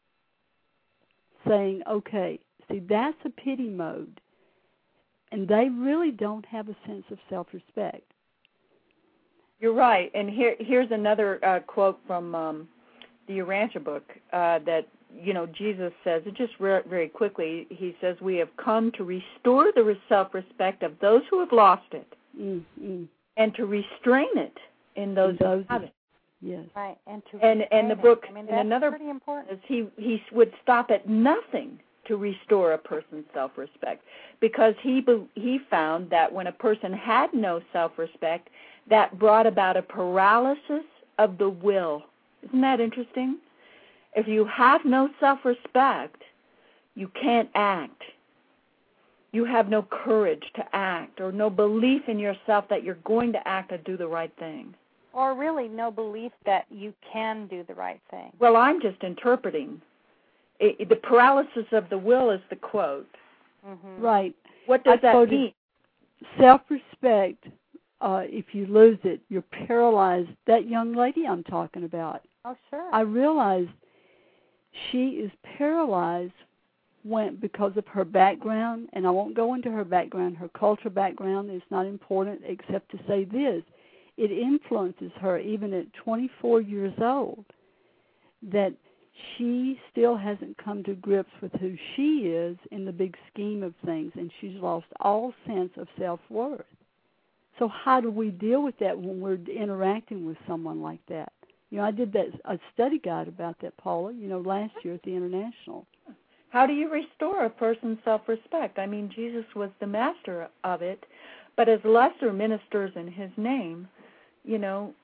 saying, okay, see, that's a pity mode, and they really don't have a sense of self-respect. You're right, and here's another quote from the Urantia book that Jesus says it just very quickly. He says, "We have come to restore the self-respect of those who have lost it, and to restrain it in those who have it." Yes, right, and the book, I mean, and another pretty important. He would stop at nothing to restore a person's self-respect, because he found that when a person had no self-respect, that brought about a paralysis of the will. Isn't that interesting? If you have no self-respect, you can't act. You have no courage to act, or no belief in yourself that you're going to act or do the right thing. Or really no belief that you can do the right thing. Well, I'm just interpreting. The paralysis of the will is the quote. Mm-hmm. Right. What does that mean? Self-respect, if you lose it, you're paralyzed. That young lady I'm talking about. Oh, sure. I realized she is paralyzed because of her background, and I won't go into her background. Her cultural background is not important, except to say this. It influences her even at 24 years old, that she still hasn't come to grips with who she is in the big scheme of things, and she's lost all sense of self-worth. So how do we deal with that when we're interacting with someone like that? I did a study guide about that, Paula, last year at the International. How do you restore a person's self-respect? I mean, Jesus was the master of it, but as lesser ministers in his name, and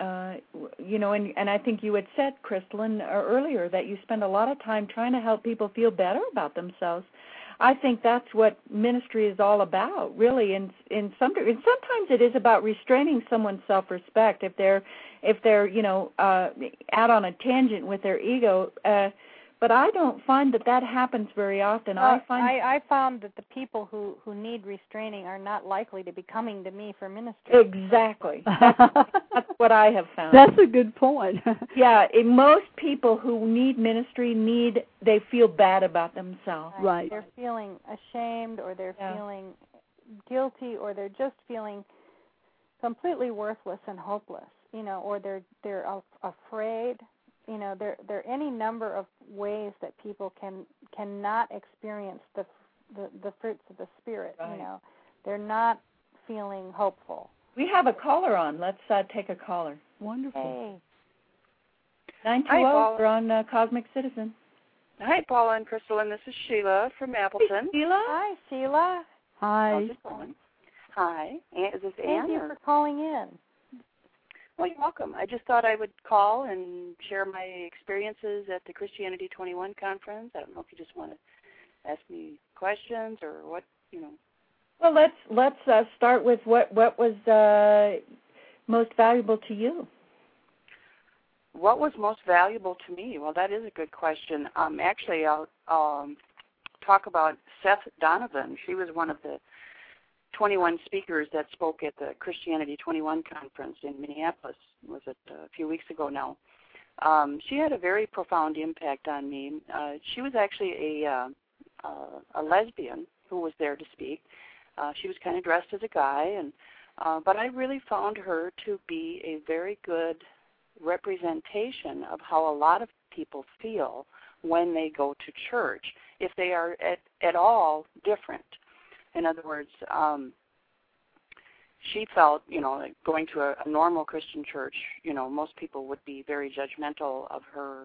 I think you had said, Crystalline, earlier that you spend a lot of time trying to help people feel better about themselves. I think that's what ministry is all about, really. And sometimes it is about restraining someone's self-respect if they're out on a tangent with their ego. But I don't find that happens very often. I found that the people who need restraining are not likely to be coming to me for ministry. Exactly. That's what I have found. That's a good point. Yeah, most people who need ministry they feel bad about themselves. Right. They're feeling ashamed, or they're feeling guilty, or they're just feeling completely worthless and hopeless, or they're afraid. There are any number of ways that people cannot experience the fruits of the Spirit. Right. They're not feeling hopeful. We have a caller on. Let's take a caller. Wonderful. Hey. 920, we're on Cosmic Citizen. Hi, Paula and Crystalline. This is Sheila from Appleton. Hey, Sheila. Hi, Sheila. Hi. How's it going? Hi. Is this Ann? Thank you for calling in. Well, you're welcome. I just thought I would call and share my experiences at the Christianity 21 conference. I don't know if you just want to ask me questions or what, Well, let's start with what was most valuable to you. What was most valuable to me? Well, that is a good question. Actually, I'll talk about Seth Donovan. She was one of the 21 speakers that spoke at the Christianity 21 conference in Minneapolis. Was it a few weeks ago now? She had a very profound impact on me. She was actually a lesbian who was there to speak. She was kind of dressed as a guy, but I really found her to be a very good representation of how a lot of people feel when they go to church, if they are at all different. In other words, she felt, like going to a normal Christian church, most people would be very judgmental of her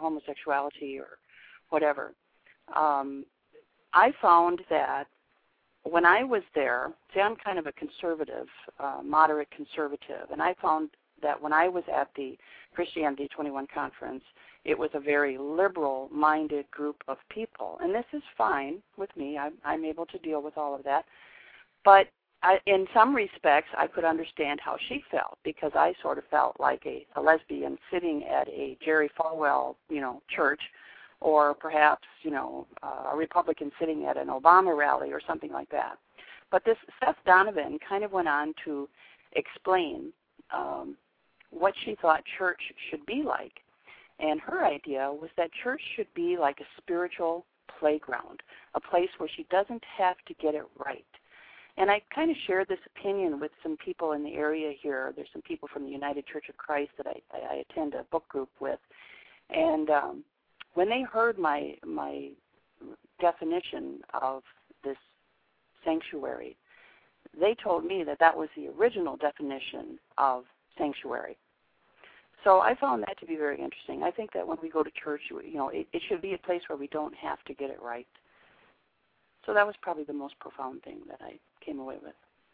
homosexuality or whatever. I found that when I was there, see, I'm kind of a conservative, moderate conservative, and I found that when I was at the Christianity 21 conference, it was a very liberal-minded group of people. And this is fine with me. I'm able to deal with all of that. But in some respects, I could understand how she felt, because I sort of felt like a lesbian sitting at a Jerry Falwell, church, or perhaps, a Republican sitting at an Obama rally or something like that. But this Seth Donovan kind of went on to explain what she thought church should be like. And her idea was that church should be like a spiritual playground, a place where she doesn't have to get it right. And I kind of shared this opinion with some people in the area here. There's some people from the United Church of Christ that I attend a book group with. And when they heard my definition of this sanctuary, they told me that was the original definition of sanctuary. So I found that to be very interesting. I think that when we go to church, it should be a place where we don't have to get it right. So that was probably the most profound thing that I came away with.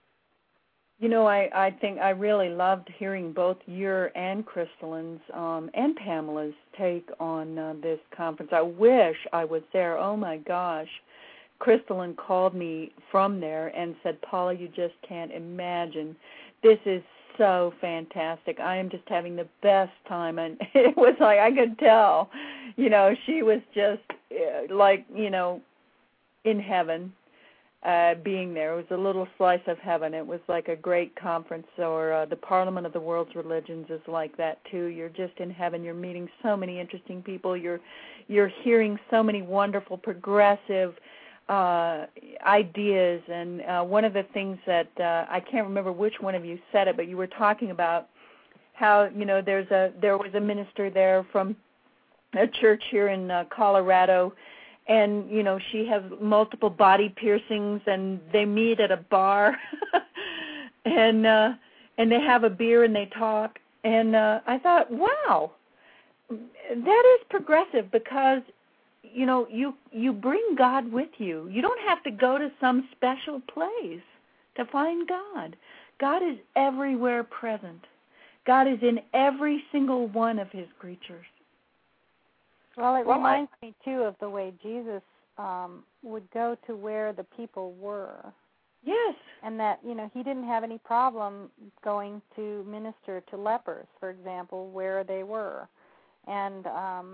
I think I really loved hearing both your and Crystalline's and Pamela's take on this conference. I wish I was there. Oh, my gosh. Crystalline called me from there and said, Paula, you just can't imagine. This is so fantastic. I am just having the best time. And it was like, I could tell, she was just in heaven. Being there. It was a little slice of heaven. It was like a great conference, or the Parliament of the World's Religions is like that too. You're just in heaven. You're meeting so many interesting people. You're hearing so many wonderful, progressive ideas. And one of the things that I can't remember which one of you said it, but you were talking about how there was a minister there from a church here in Colorado. And, she has multiple body piercings, and they meet at a bar, and they have a beer and they talk. And I thought, wow, that is progressive, because, you bring God with you. You don't have to go to some special place to find God. God is everywhere present. God is in every single one of his creatures. Well, it reminds me, too, of the way Jesus would go to where the people were. Yes. And that, he didn't have any problem going to minister to lepers, for example, where they were. And,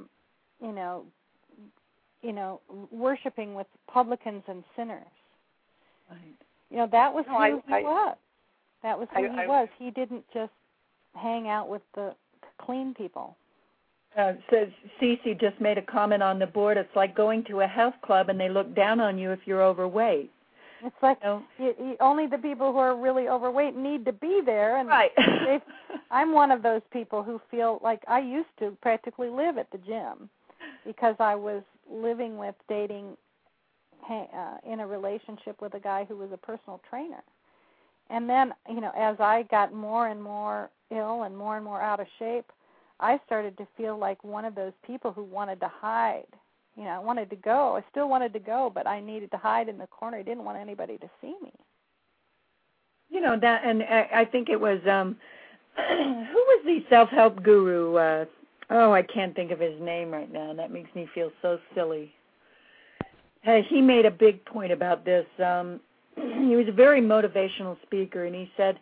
worshiping with publicans and sinners. Right. That was who he was. That was who he was. He didn't just hang out with the clean people. Says Cece just made a comment on the board. It's like going to a health club and they look down on you if you're overweight. It's like only the people who are really overweight need to be there. And right. I'm one of those people who feel like I used to practically live at the gym because I was dating in a relationship with a guy who was a personal trainer. And then, as I got more and more ill and more out of shape, I started to feel like one of those people who wanted to hide. I wanted to go. I still wanted to go, but I needed to hide in the corner. I didn't want anybody to see me. That, and I think it was, who was the self-help guru? I can't think of his name right now. That makes me feel so silly. He made a big point about this. He was a very motivational speaker, and he said,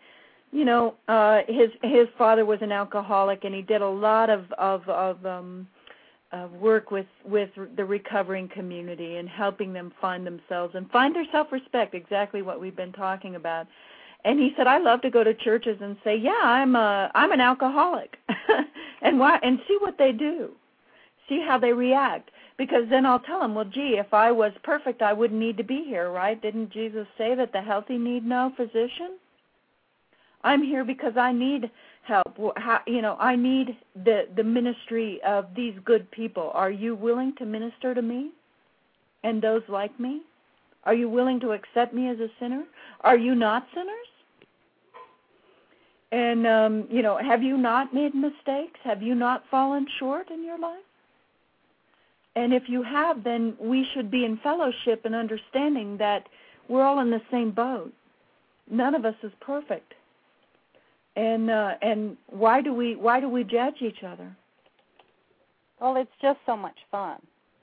his father was an alcoholic, and he did a lot of work with the recovering community and helping them find themselves and find their self-respect, exactly what we've been talking about. And he said, I love to go to churches and say, yeah, I'm an alcoholic, and see what they do, see how they react. Because then I'll tell them, well, gee, if I was perfect, I wouldn't need to be here, right? Didn't Jesus say that the healthy need no physician? I'm here because I need help. I need the ministry of these good people. Are you willing to minister to me and those like me? Are you willing to accept me as a sinner? Are you not sinners? And, have you not made mistakes? Have you not fallen short in your life? And if you have, then we should be in fellowship and understanding that we're all in the same boat. None of us is perfect. And why do we judge each other? Well, it's just so much fun.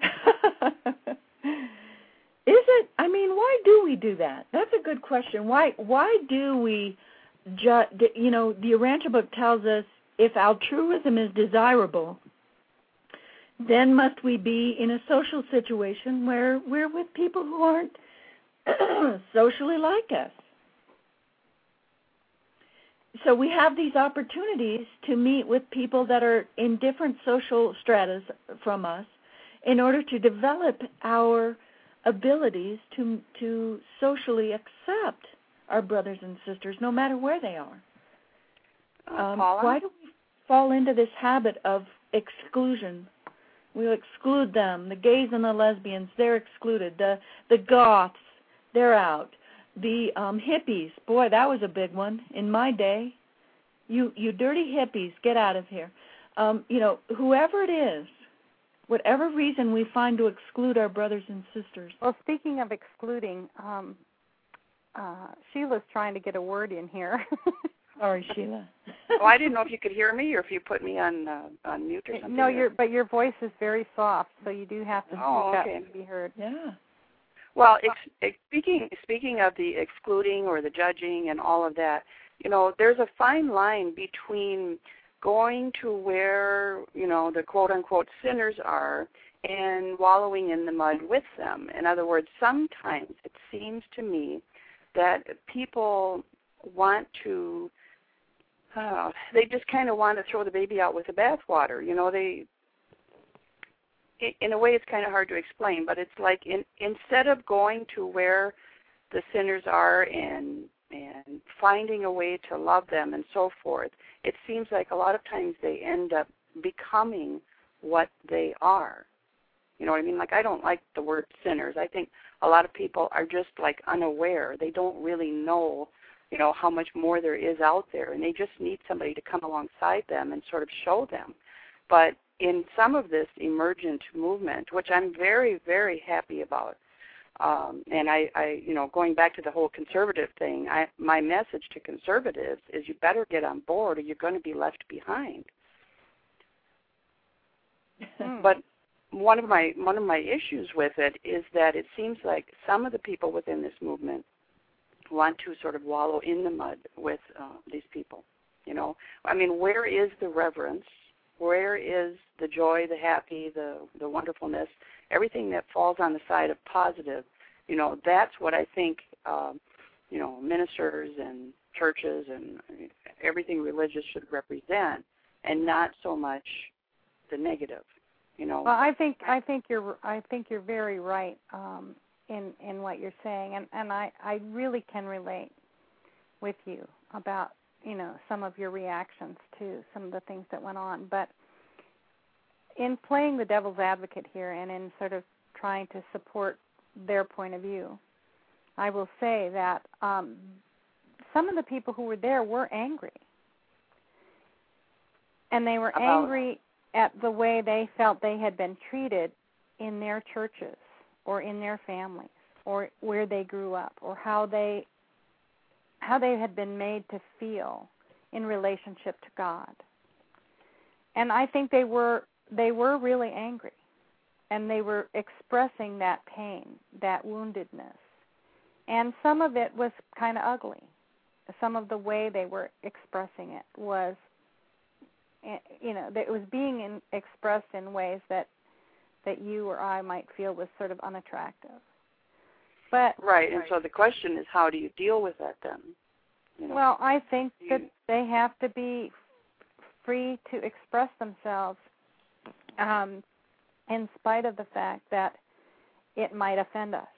Is it? I mean, why do we do that? That's a good question. Why do we judge? You know, the Urantia book tells us if altruism is desirable, then must we be in a social situation where we're with people who aren't socially like us. So we have these opportunities to meet with people that are in different social stratas from us in order to develop our abilities to socially accept our brothers and sisters, no matter where they are. Why do we fall into this habit of exclusion? We'll exclude them. The gays and the lesbians, they're excluded. The goths, they're out. The hippies, boy, that was a big one in my day. You dirty hippies, get out of here. You know, whoever it is, whatever reason we find to exclude our brothers and sisters. Well, speaking of excluding, Sheila's trying to get a word in here. Sorry, Sheila. Oh, I didn't know if you could hear me or if you put me on mute or something. No, but your voice is very soft, so you do have to speak up to be heard. Yeah. Well, speaking of the excluding or the judging and all of that, you know, there's a fine line between going to where, you know, the quote-unquote sinners are and wallowing in the mud with them. In other words, sometimes it seems to me that people want to, they just kind of want to throw the baby out with the bathwater. You know, in a way it's kind of hard to explain, but it's like instead of going to where the sinners are and finding a way to love them and so forth, it seems like a lot of times they end up becoming what they are. You know what I mean? Like, I don't like the word sinners. I think a lot of people are just like unaware. They don't really know, you know, how much more there is out there, and they just need somebody to come alongside them and sort of show them. But in some of this emergent movement, which I'm very, very happy about, and I, you know, going back to the whole conservative thing, my message to conservatives is you better get on board or you're going to be left behind. But one of my issues with it is that it seems like some of the people within this movement want to sort of wallow in the mud with these people. You know, I mean, where is the reverence? Where is the joy, the happy, the wonderfulness, everything that falls on the side of positive? You know, that's what I think, you know, ministers and churches and everything religious should represent, and not so much the negative. You know. Well, I think you're very right in what you're saying, and I really can relate with you about, you know, some of your reactions to some of the things that went on. But in playing the devil's advocate here and in sort of trying to support their point of view, I will say that some of the people who were there were angry. And they were angry at the way they felt they had been treated in their churches or in their families or where they grew up, or how they had been made to feel in relationship to God. And I think they were really angry, and they were expressing that pain, that woundedness. And some of it was kind of ugly. Some of the way they were expressing it was, you know, that it was being expressed in ways that you or I might feel was sort of unattractive. But right, and so the question is, how do you deal with that then? You know, well, I think that they have to be free to express themselves in spite of the fact that it might offend us.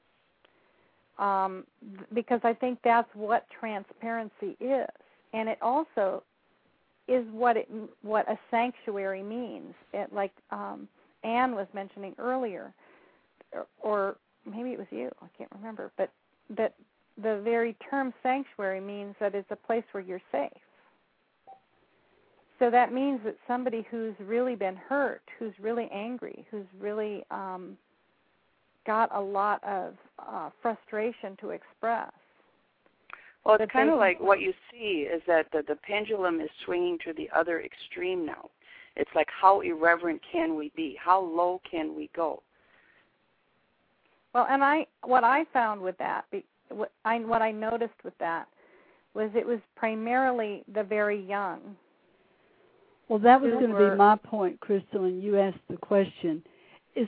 Because I think that's what transparency is. And it also is what a sanctuary means. It, like Anne was mentioning earlier, or maybe it was you, I can't remember, but that the very term sanctuary means that it's a place where you're safe. So that means that somebody who's really been hurt, who's really angry, who's really got a lot of frustration to express. Well, it's kind of like what you see is that the pendulum is swinging to the other extreme now. It's like, how irreverent can we be? How low can we go? Well, and what I found with that, what I noticed with that, was it was primarily the very young. Well, that was going to be my point, Crystal, and you asked the question. It's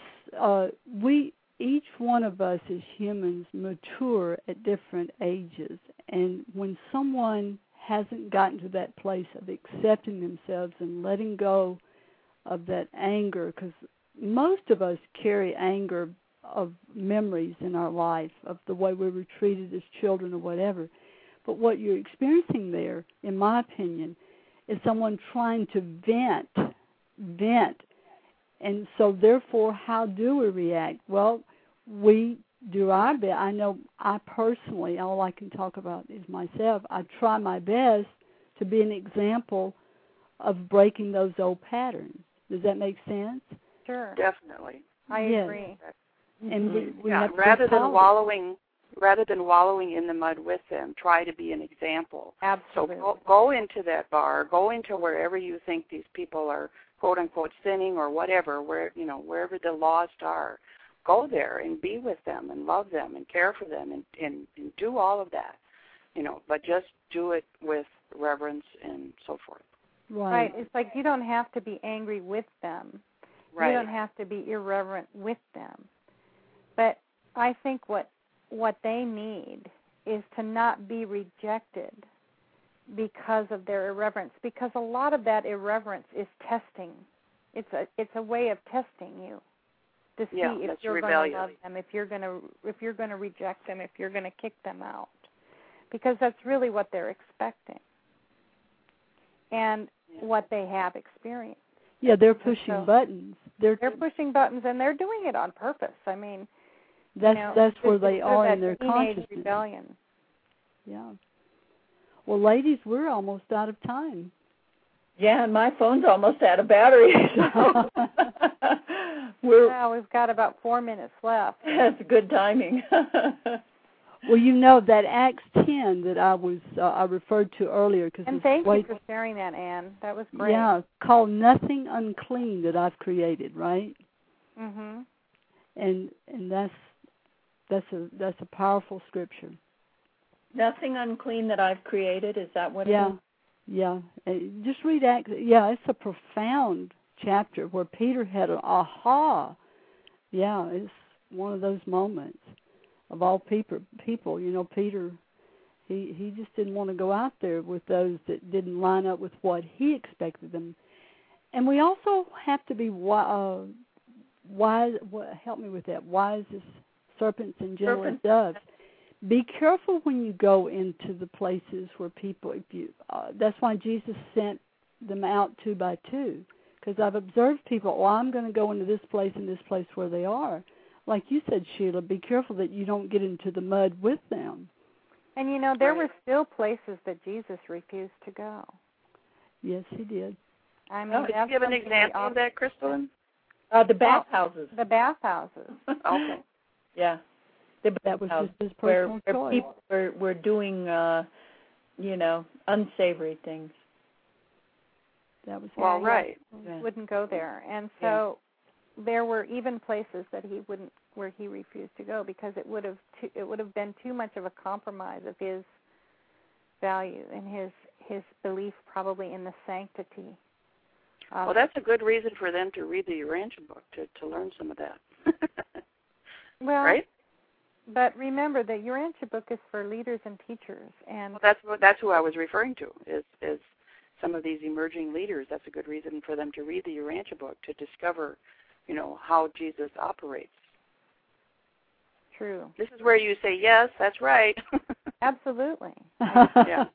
each one of us as humans mature at different ages, and when someone hasn't gotten to that place of accepting themselves and letting go of that anger, because most of us carry anger of memories in our life of the way we were treated as children or whatever. But what you're experiencing there, in my opinion, is someone trying to vent. And so, therefore, how do we react? Well, we do our best. I know I personally, all I can talk about is myself. I try my best to be an example of breaking those old patterns. Does that make sense? Sure. Definitely. I agree. And we have to rather than wallowing in the mud with them, try to be an example. Absolutely. So go into that bar, go into wherever you think these people are quote unquote sinning or whatever, wherever the lost are. Go there and be with them and love them and care for them and do all of that, but just do it with reverence and so forth. Right. It's like you don't have to be angry with them. Right. You don't have to be irreverent with them. But I think what they need is to not be rejected because of their irreverence, because a lot of that irreverence is testing. It's a way of testing you to see if you're going to love them, if you're going to reject them, if you're going to kick them out, because that's really what they're expecting and what they have experienced. Yeah, they're pushing buttons. They're pushing buttons, and they're doing it on purpose. I mean, that's where they are in their consciousness. Rebellion. Yeah. Well, ladies, we're almost out of time. Yeah, and my phone's almost out of battery. So we've got about 4 minutes left. That's good timing. Well, that Acts 10 that I referred to earlier. And thank you for sharing that, Anne. That was great. Yeah, called Nothing Unclean that I've created, right? Mhm. And that's a powerful scripture. Nothing unclean that I've created, is that what it is? Yeah. Just read Acts. Yeah, it's a profound chapter where Peter had an aha. Yeah, it's one of those moments. Of all people, Peter, he just didn't want to go out there with those that didn't line up with what he expected them. And we also have to be wise. Help me with that. Wise as serpents and gentle as doves. Be careful when you go into the places where people. That's why Jesus sent them out 2 by 2. Because I've observed people. Well, I'm going to go into this place and this place where they are. Like you said, Sheila, be careful that you don't get into the mud with them. And, there were still places that Jesus refused to go. Yes, he did. I mean, could you give an example of that, Crystalline? The bathhouses. The bathhouses. Okay. Yeah. That was just his personal choice. Where people were doing, unsavory things. That was right. Wouldn't go there. And so... There were even places that where he refused to go because it would have been too much of a compromise of his value and his belief probably in the sanctity. Well, that's a good reason for them to read the Urantia book to learn some of that. Well, right? But remember, the Urantia book is for leaders and teachers, and that's who I was referring to is some of these emerging leaders. That's a good reason for them to read the Urantia book to discover. How Jesus operates. True. This is where you say, yes, that's right. Absolutely. Yeah.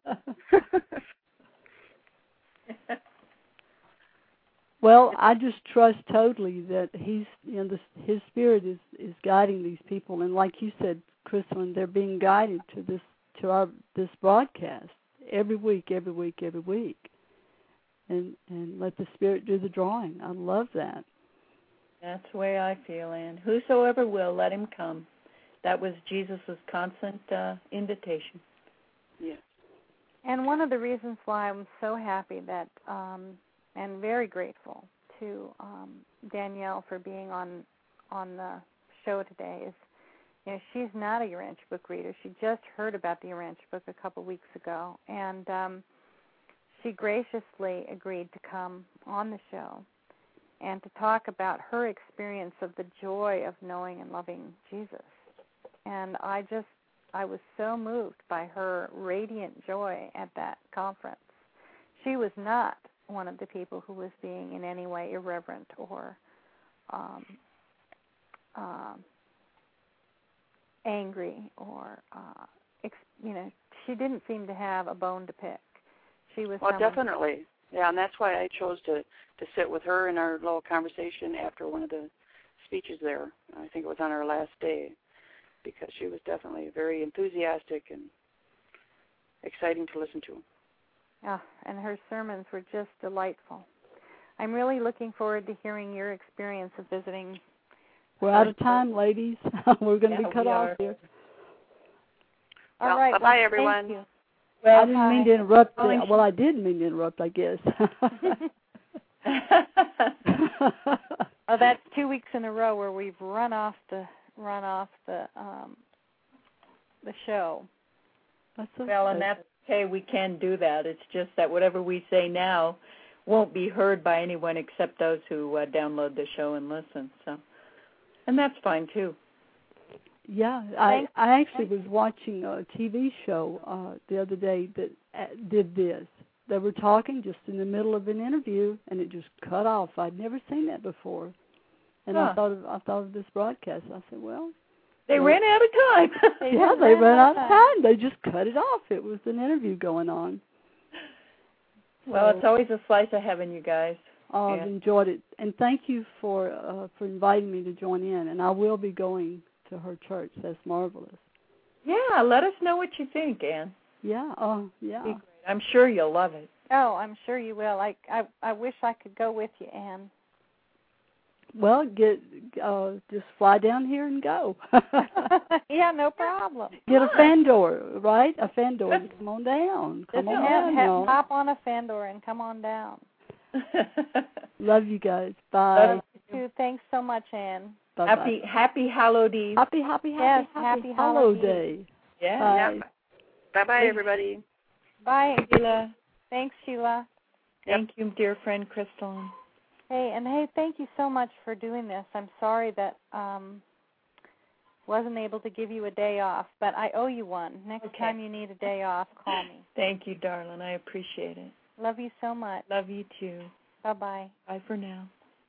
Well, I just trust totally that he's, his spirit is guiding these people, and like you said, Crystalline, they're being guided to this broadcast every week, and let the spirit do the drawing. I love that. That's the way I feel, Ann. Whosoever will, let him come. That was Jesus' constant invitation. Yes. And one of the reasons why I'm so happy that and very grateful to Danielle for being on the show today is, she's not a Urantia book reader. She just heard about the Urantia book a couple weeks ago, and she graciously agreed to come on the show and to talk about her experience of the joy of knowing and loving Jesus. And I was so moved by her radiant joy at that conference. She was not one of the people who was being in any way irreverent or angry or, she didn't seem to have a bone to pick. She was definitely. Yeah, and that's why I chose to sit with her in our little conversation after one of the speeches there. I think it was on our last day, because she was definitely very enthusiastic and exciting to listen to. Yeah, and her sermons were just delightful. I'm really looking forward to hearing your experience of visiting. We're out of time, ladies. We're going to be cut off here. All right. Bye-bye, everyone. Thank you. Well, I didn't mean to interrupt. Well, I did mean to interrupt, I guess. Oh, that's 2 weeks in a row where we've run off the show. That's okay. Well, and that's okay. We can do that. It's just that whatever we say now won't be heard by anyone except those who download the show and listen. So, and that's fine too. Yeah, I actually was watching a TV show the other day that did this. They were talking just in the middle of an interview, and it just cut off. I'd never seen that before, and I thought of this broadcast. I said, well, they ran out of time. they ran out of time. They just cut it off. It was an interview going on. Well, it's always a slice of heaven, you guys. Oh, I've enjoyed it, and thank you for inviting me to join in. And I will be going to her church. That's marvelous. Yeah, let us know what you think, Ann. Yeah, yeah. I'm sure you'll love it. Oh, I'm sure you will. I wish I could go with you, Ann. Well, just fly down here and go. Yeah, no problem. Get a Fandor, right? A Fandor. Come on down. Hop on a Fandor and come on down. Love you guys. Bye. Love you too. Thanks so much, Ann. Bye-bye. Happy Hallowed Eve. Happy Hallowed Day. Yeah. Bye. Bye-bye, everybody. Bye, Sheila. Thanks, Sheila. Thank you, dear friend Crystal. Hey, thank you so much for doing this. I'm sorry that wasn't able to give you a day off, but I owe you one. Next time you need a day off, call me. Thank you, darling. I appreciate it. Love you so much. Love you too. Bye-bye. Bye for now.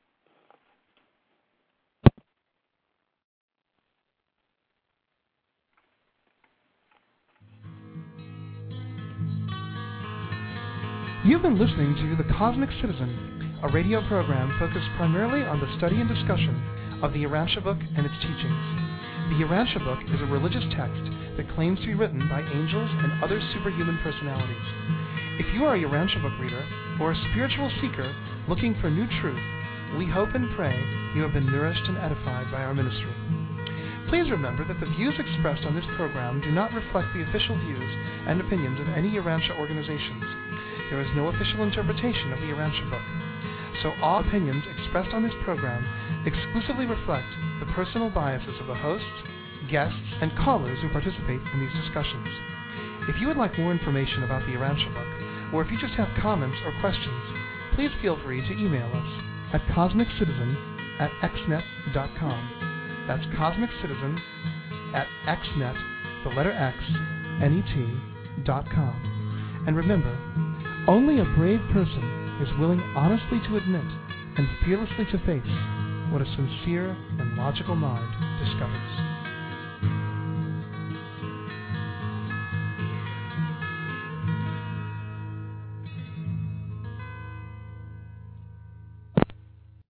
You've been listening to The Cosmic Citizen, a radio program focused primarily on the study and discussion of the Urantia book and its teachings. The Urantia book is a religious text that claims to be written by angels and other superhuman personalities. If you are a Urantia book reader or a spiritual seeker looking for new truth, we hope and pray you have been nourished and edified by our ministry. Please remember that the views expressed on this program do not reflect the official views and opinions of any Urantia organizations. There is no official interpretation of the Urantia book, so all opinions expressed on this program exclusively reflect the personal biases of the hosts, guests, and callers who participate in these discussions. If you would like more information about the Urantia book, or if you just have comments or questions, please feel free to email us at cosmiccitizen@xnet.com. That's cosmiccitizen@xnet, the letter X, net.com. And remember, only a brave person is willing honestly to admit and fearlessly to face what a sincere and logical mind discovers.